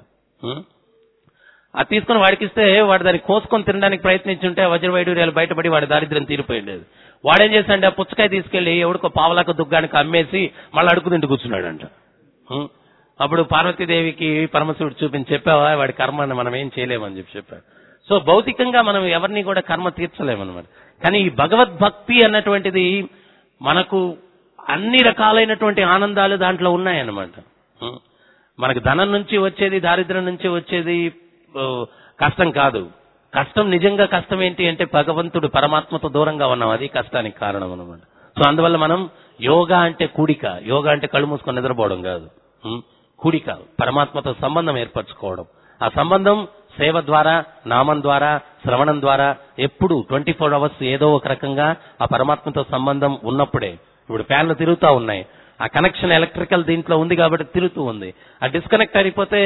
అది తీసుకుని వాడికి ఇస్తే వాడు దాన్ని కోసుకొని తినడానికి ప్రయత్నించుంటే వజ్ర వైడూర్యాలు బయటపడి వాడి దారిద్ర్యం తీరిపోయిండేది. వాడేం చేశాడంటే ఆ పుచ్చకాయ తీసుకెళ్లి ఎవడికో పావలాక దుగ్గానికి అమ్మేసి మళ్ళీ అడుగు తింటూ కూర్చున్నాడంట. అప్పుడు పార్వతీదేవికి పరమశివుడు చూపించి, చెప్పావా వాడి కర్మని మనం ఏం చేయలేమని చెప్పాడు. సో భౌతికంగా మనం ఎవరిని కూడా కర్మ తీర్చలేమన్నమాట. కానీ ఈ భగవద్భక్తి అన్నటువంటిది మనకు అన్ని రకాలైనటువంటి ఆనందాలు దాంట్లో ఉన్నాయన్నమాట. మనకు ధనం నుంచి వచ్చేది, దారిద్ర్యం నుంచి వచ్చేది కష్టం కాదు. కష్టం, నిజంగా కష్టం ఏంటి అంటే భగవంతుడు పరమాత్మతో దూరంగా ఉన్నాం, అది కష్టానికి కారణం అన్నమాట. సో అందువల్ల మనం యోగా అంటే కూడిక, యోగా అంటే కళ్ళు మూసుకొని నిద్రపోవడం కాదు, కూడిక, పరమాత్మతో సంబంధం ఏర్పరచుకోవడం. ఆ సంబంధం సేవ ద్వారా, నామం ద్వారా, శ్రవణం ద్వారా ఎప్పుడు 24 hours ఏదో ఒక రకంగా ఆ పరమాత్మతో సంబంధం ఉన్నప్పుడే. ఇప్పుడు ఫ్యాన్లు తిరుగుతూ ఉన్నాయి, ఆ కనెక్షన్ ఎలక్ట్రికల్ దీంట్లో ఉంది కాబట్టి తిరుగుతూ ఉంది. ఆ డిస్కనెక్ట్ అయిపోతే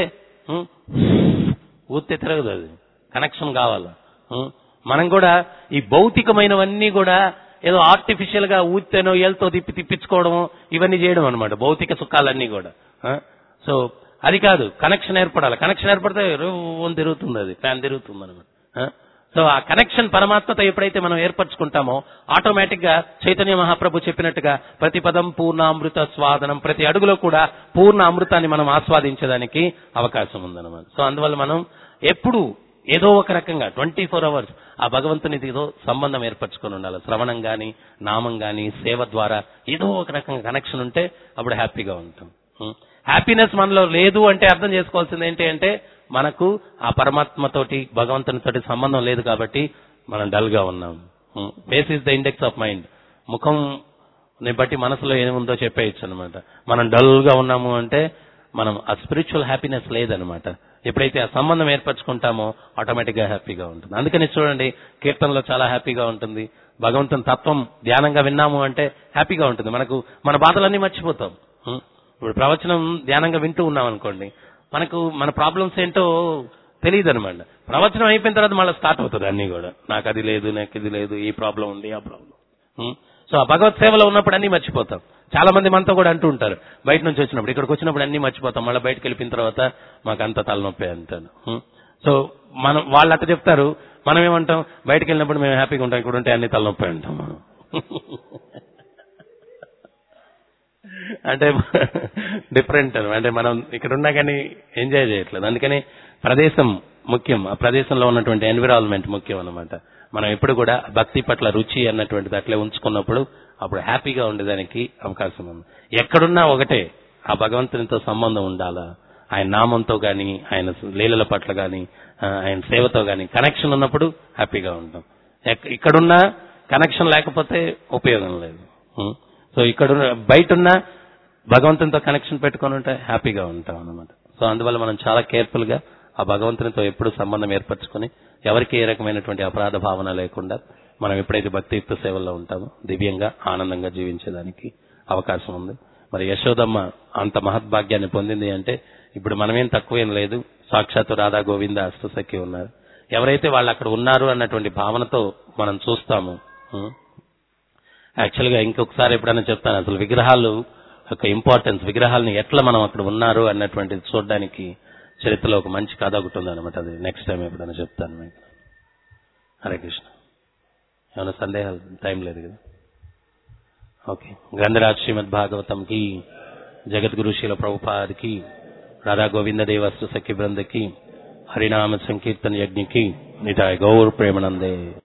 ఊతే తిరగదు, అది కనెక్షన్ కావాలి. మనం కూడా ఈ భౌతికమైనవన్నీ కూడా ఏదో ఆర్టిఫిషియల్ గా ఊతేనో ఏళ్ళతో తిప్పించుకోవడం, ఇవన్నీ చేయడం అనమాట, భౌతిక సుఖాలన్నీ కూడా. సో అది కాదు, కనెక్షన్ ఏర్పడాలి. కనెక్షన్ ఏర్పడితే రోన్ తిరుగుతుంది, అది ఫ్యాన్ తిరుగుతుంది అనమాట. సో ఆ కనెక్షన్ పరమాత్మతో ఎప్పుడైతే మనం ఏర్పరచుకుంటామో ఆటోమేటిక్ గా చైతన్య మహాప్రభు చెప్పినట్టుగా ప్రతి పదం పూర్ణామృత స్వాదనం, ప్రతి అడుగులో కూడా పూర్ణ అమృతాన్ని మనం ఆస్వాదించడానికి అవకాశం ఉందన్నమాట. సో అందువల్ల మనం ఎప్పుడు ఏదో ఒక రకంగా 24 hours ఆ భగవంతునితో ఏదో సంబంధం ఏర్పరచుకొని ఉండాలి. శ్రవణం గాని, నామం గాని, సేవ ద్వారా ఏదో ఒక రకంగా కనెక్షన్ ఉంటే అప్పుడు హ్యాపీగా ఉంటాం. హ్యాపీనెస్ మనలో లేదు అంటే అర్థం చేసుకోవాల్సింది ఏంటి అంటే మనకు ఆ పరమాత్మతోటి, భగవంతునితోటి సంబంధం లేదు కాబట్టి మనం డల్ గా ఉన్నాం. Face is the index of mind. ముఖం బట్టి మనసులో ఏముందో చెప్పేయచ్చు అనమాట. మనం డల్ గా ఉన్నాము అంటే మనం ఆ స్పిరిచువల్ హ్యాపీనెస్ లేదనమాట. ఎప్పుడైతే ఆ సంబంధం ఏర్పరచుకుంటామో ఆటోమేటిక్ గా హ్యాపీగా ఉంటుంది. అందుకని చూడండి, కీర్తనలో చాలా హ్యాపీగా ఉంటుంది. భగవంతుని తత్వం ధ్యానంగా విన్నాము అంటే హ్యాపీగా ఉంటుంది. మనకు మన బాధలన్నీ మర్చిపోతాం. ఇప్పుడు ప్రవచనం ధ్యానంగా వింటూ ఉన్నాం అనుకోండి, మనకు మన ప్రాబ్లమ్స్ ఏంటో తెలియదు అనమాట. ప్రవచనం అయిపోయిన తర్వాత మళ్ళీ స్టార్ట్ అవుతుంది అన్ని కూడా, నాకు అది లేదు, నాకు ఇది లేదు, ఈ ప్రాబ్లం ఉంది, ఆ ప్రాబ్లం. సో ఆ భగవత్ సేవలో ఉన్నప్పుడు అన్ని మర్చిపోతాం. చాలా మంది మనతో కూడా అంటూ ఉంటారు, బయట నుంచి వచ్చినప్పుడు, ఇక్కడికి వచ్చినప్పుడు అన్ని మర్చిపోతాం, మళ్ళీ బయటకు వెళ్ళిన తర్వాత మాకు అంత తలనొప్పి అంటాను. సో మనం వాళ్ళు అట్ట చెప్తారు, మనం ఏమంటాం, బయటకు వెళ్ళినప్పుడు మేము హ్యాపీగా ఉంటాం, ఇక్కడ ఉంటే అన్ని తలనొప్పి అంటాం మనం. అంటే డిఫరెంట్, అంటే మనం ఇక్కడ ఉన్నా కానీ ఎంజాయ్ చేయట్లేదు. అందుకని ప్రదేశం ముఖ్యం, ఆ ప్రదేశంలో ఉన్నటువంటి ఎన్విరాన్మెంట్ ముఖ్యం అన్నమాట. మనం ఎప్పుడు కూడా భక్తి పట్ల రుచి అన్నటువంటిది అట్లే ఉంచుకున్నప్పుడు అప్పుడు హ్యాపీగా ఉండేదానికి అవకాశం ఉంది. ఎక్కడున్నా ఒకటే, ఆ భగవంతునితో సంబంధం ఉండాలా, ఆయన నామంతో గాని, ఆయన లీలల పట్ల గాని, ఆయన సేవతో గాని కనెక్షన్ ఉన్నప్పుడు హ్యాపీగా ఉంటాం. ఇక్కడున్నా కనెక్షన్ లేకపోతే ఉపయోగం లేదు. సో ఇక్కడ బయట ఉన్న భగవంతునితో కనెక్షన్ పెట్టుకొని ఉంటే హ్యాపీగా ఉంటాం అన్నమాట. సో అందువల్ల మనం చాలా కేర్ఫుల్ గా ఆ భగవంతునితో ఎప్పుడు సంబంధం ఏర్పరచుకొని ఎవరికి ఏ రకమైనటువంటి అపరాధ భావన లేకుండా మనం ఎప్పుడైతే భక్తియుక్త సేవల్లో ఉంటామో దివ్యంగా ఆనందంగా జీవించేదానికి అవకాశం ఉంది. మరి యశోదమ్మ అంత మహద్భాగ్యాన్ని పొందింది అంటే ఇప్పుడు మనమేం తక్కువేం లేదు. సాక్షాత్తు రాధా గోవింద అష్టసఖి ఉన్నారు. ఎవరైతే వాళ్ళు అక్కడ ఉన్నారు అన్నటువంటి భావనతో మనం చూస్తాము. యాక్చువల్గా ఇంకొకసారి ఎప్పుడైనా చెప్తాను, అసలు విగ్రహాలు యొక్క ఇంపార్టెన్స్, విగ్రహాలని ఎట్లా మనం అక్కడ ఉన్నారు అన్నటువంటిది చూడడానికి చరిత్రలో ఒక మంచి కథ ఒకటి ఉంది అనమాట. అది నెక్స్ట్ టైం ఎప్పుడైనా చెప్తాను మీకు. హరే కృష్ణ. ఏమైనా సందేహాలు? టైం లేదు కదా. ఓకే. గ్రంథరాజ్ శ్రీమద్ భాగవతం కి, జగద్గురు శీల ప్రభుపాద్ కి, రాధా గోవింద దేవస్తు సఖి బృంద కి, హరినామ సంకీర్తన యజ్ఞ కి, నితాయ్ గౌర్ ప్రేమనందే.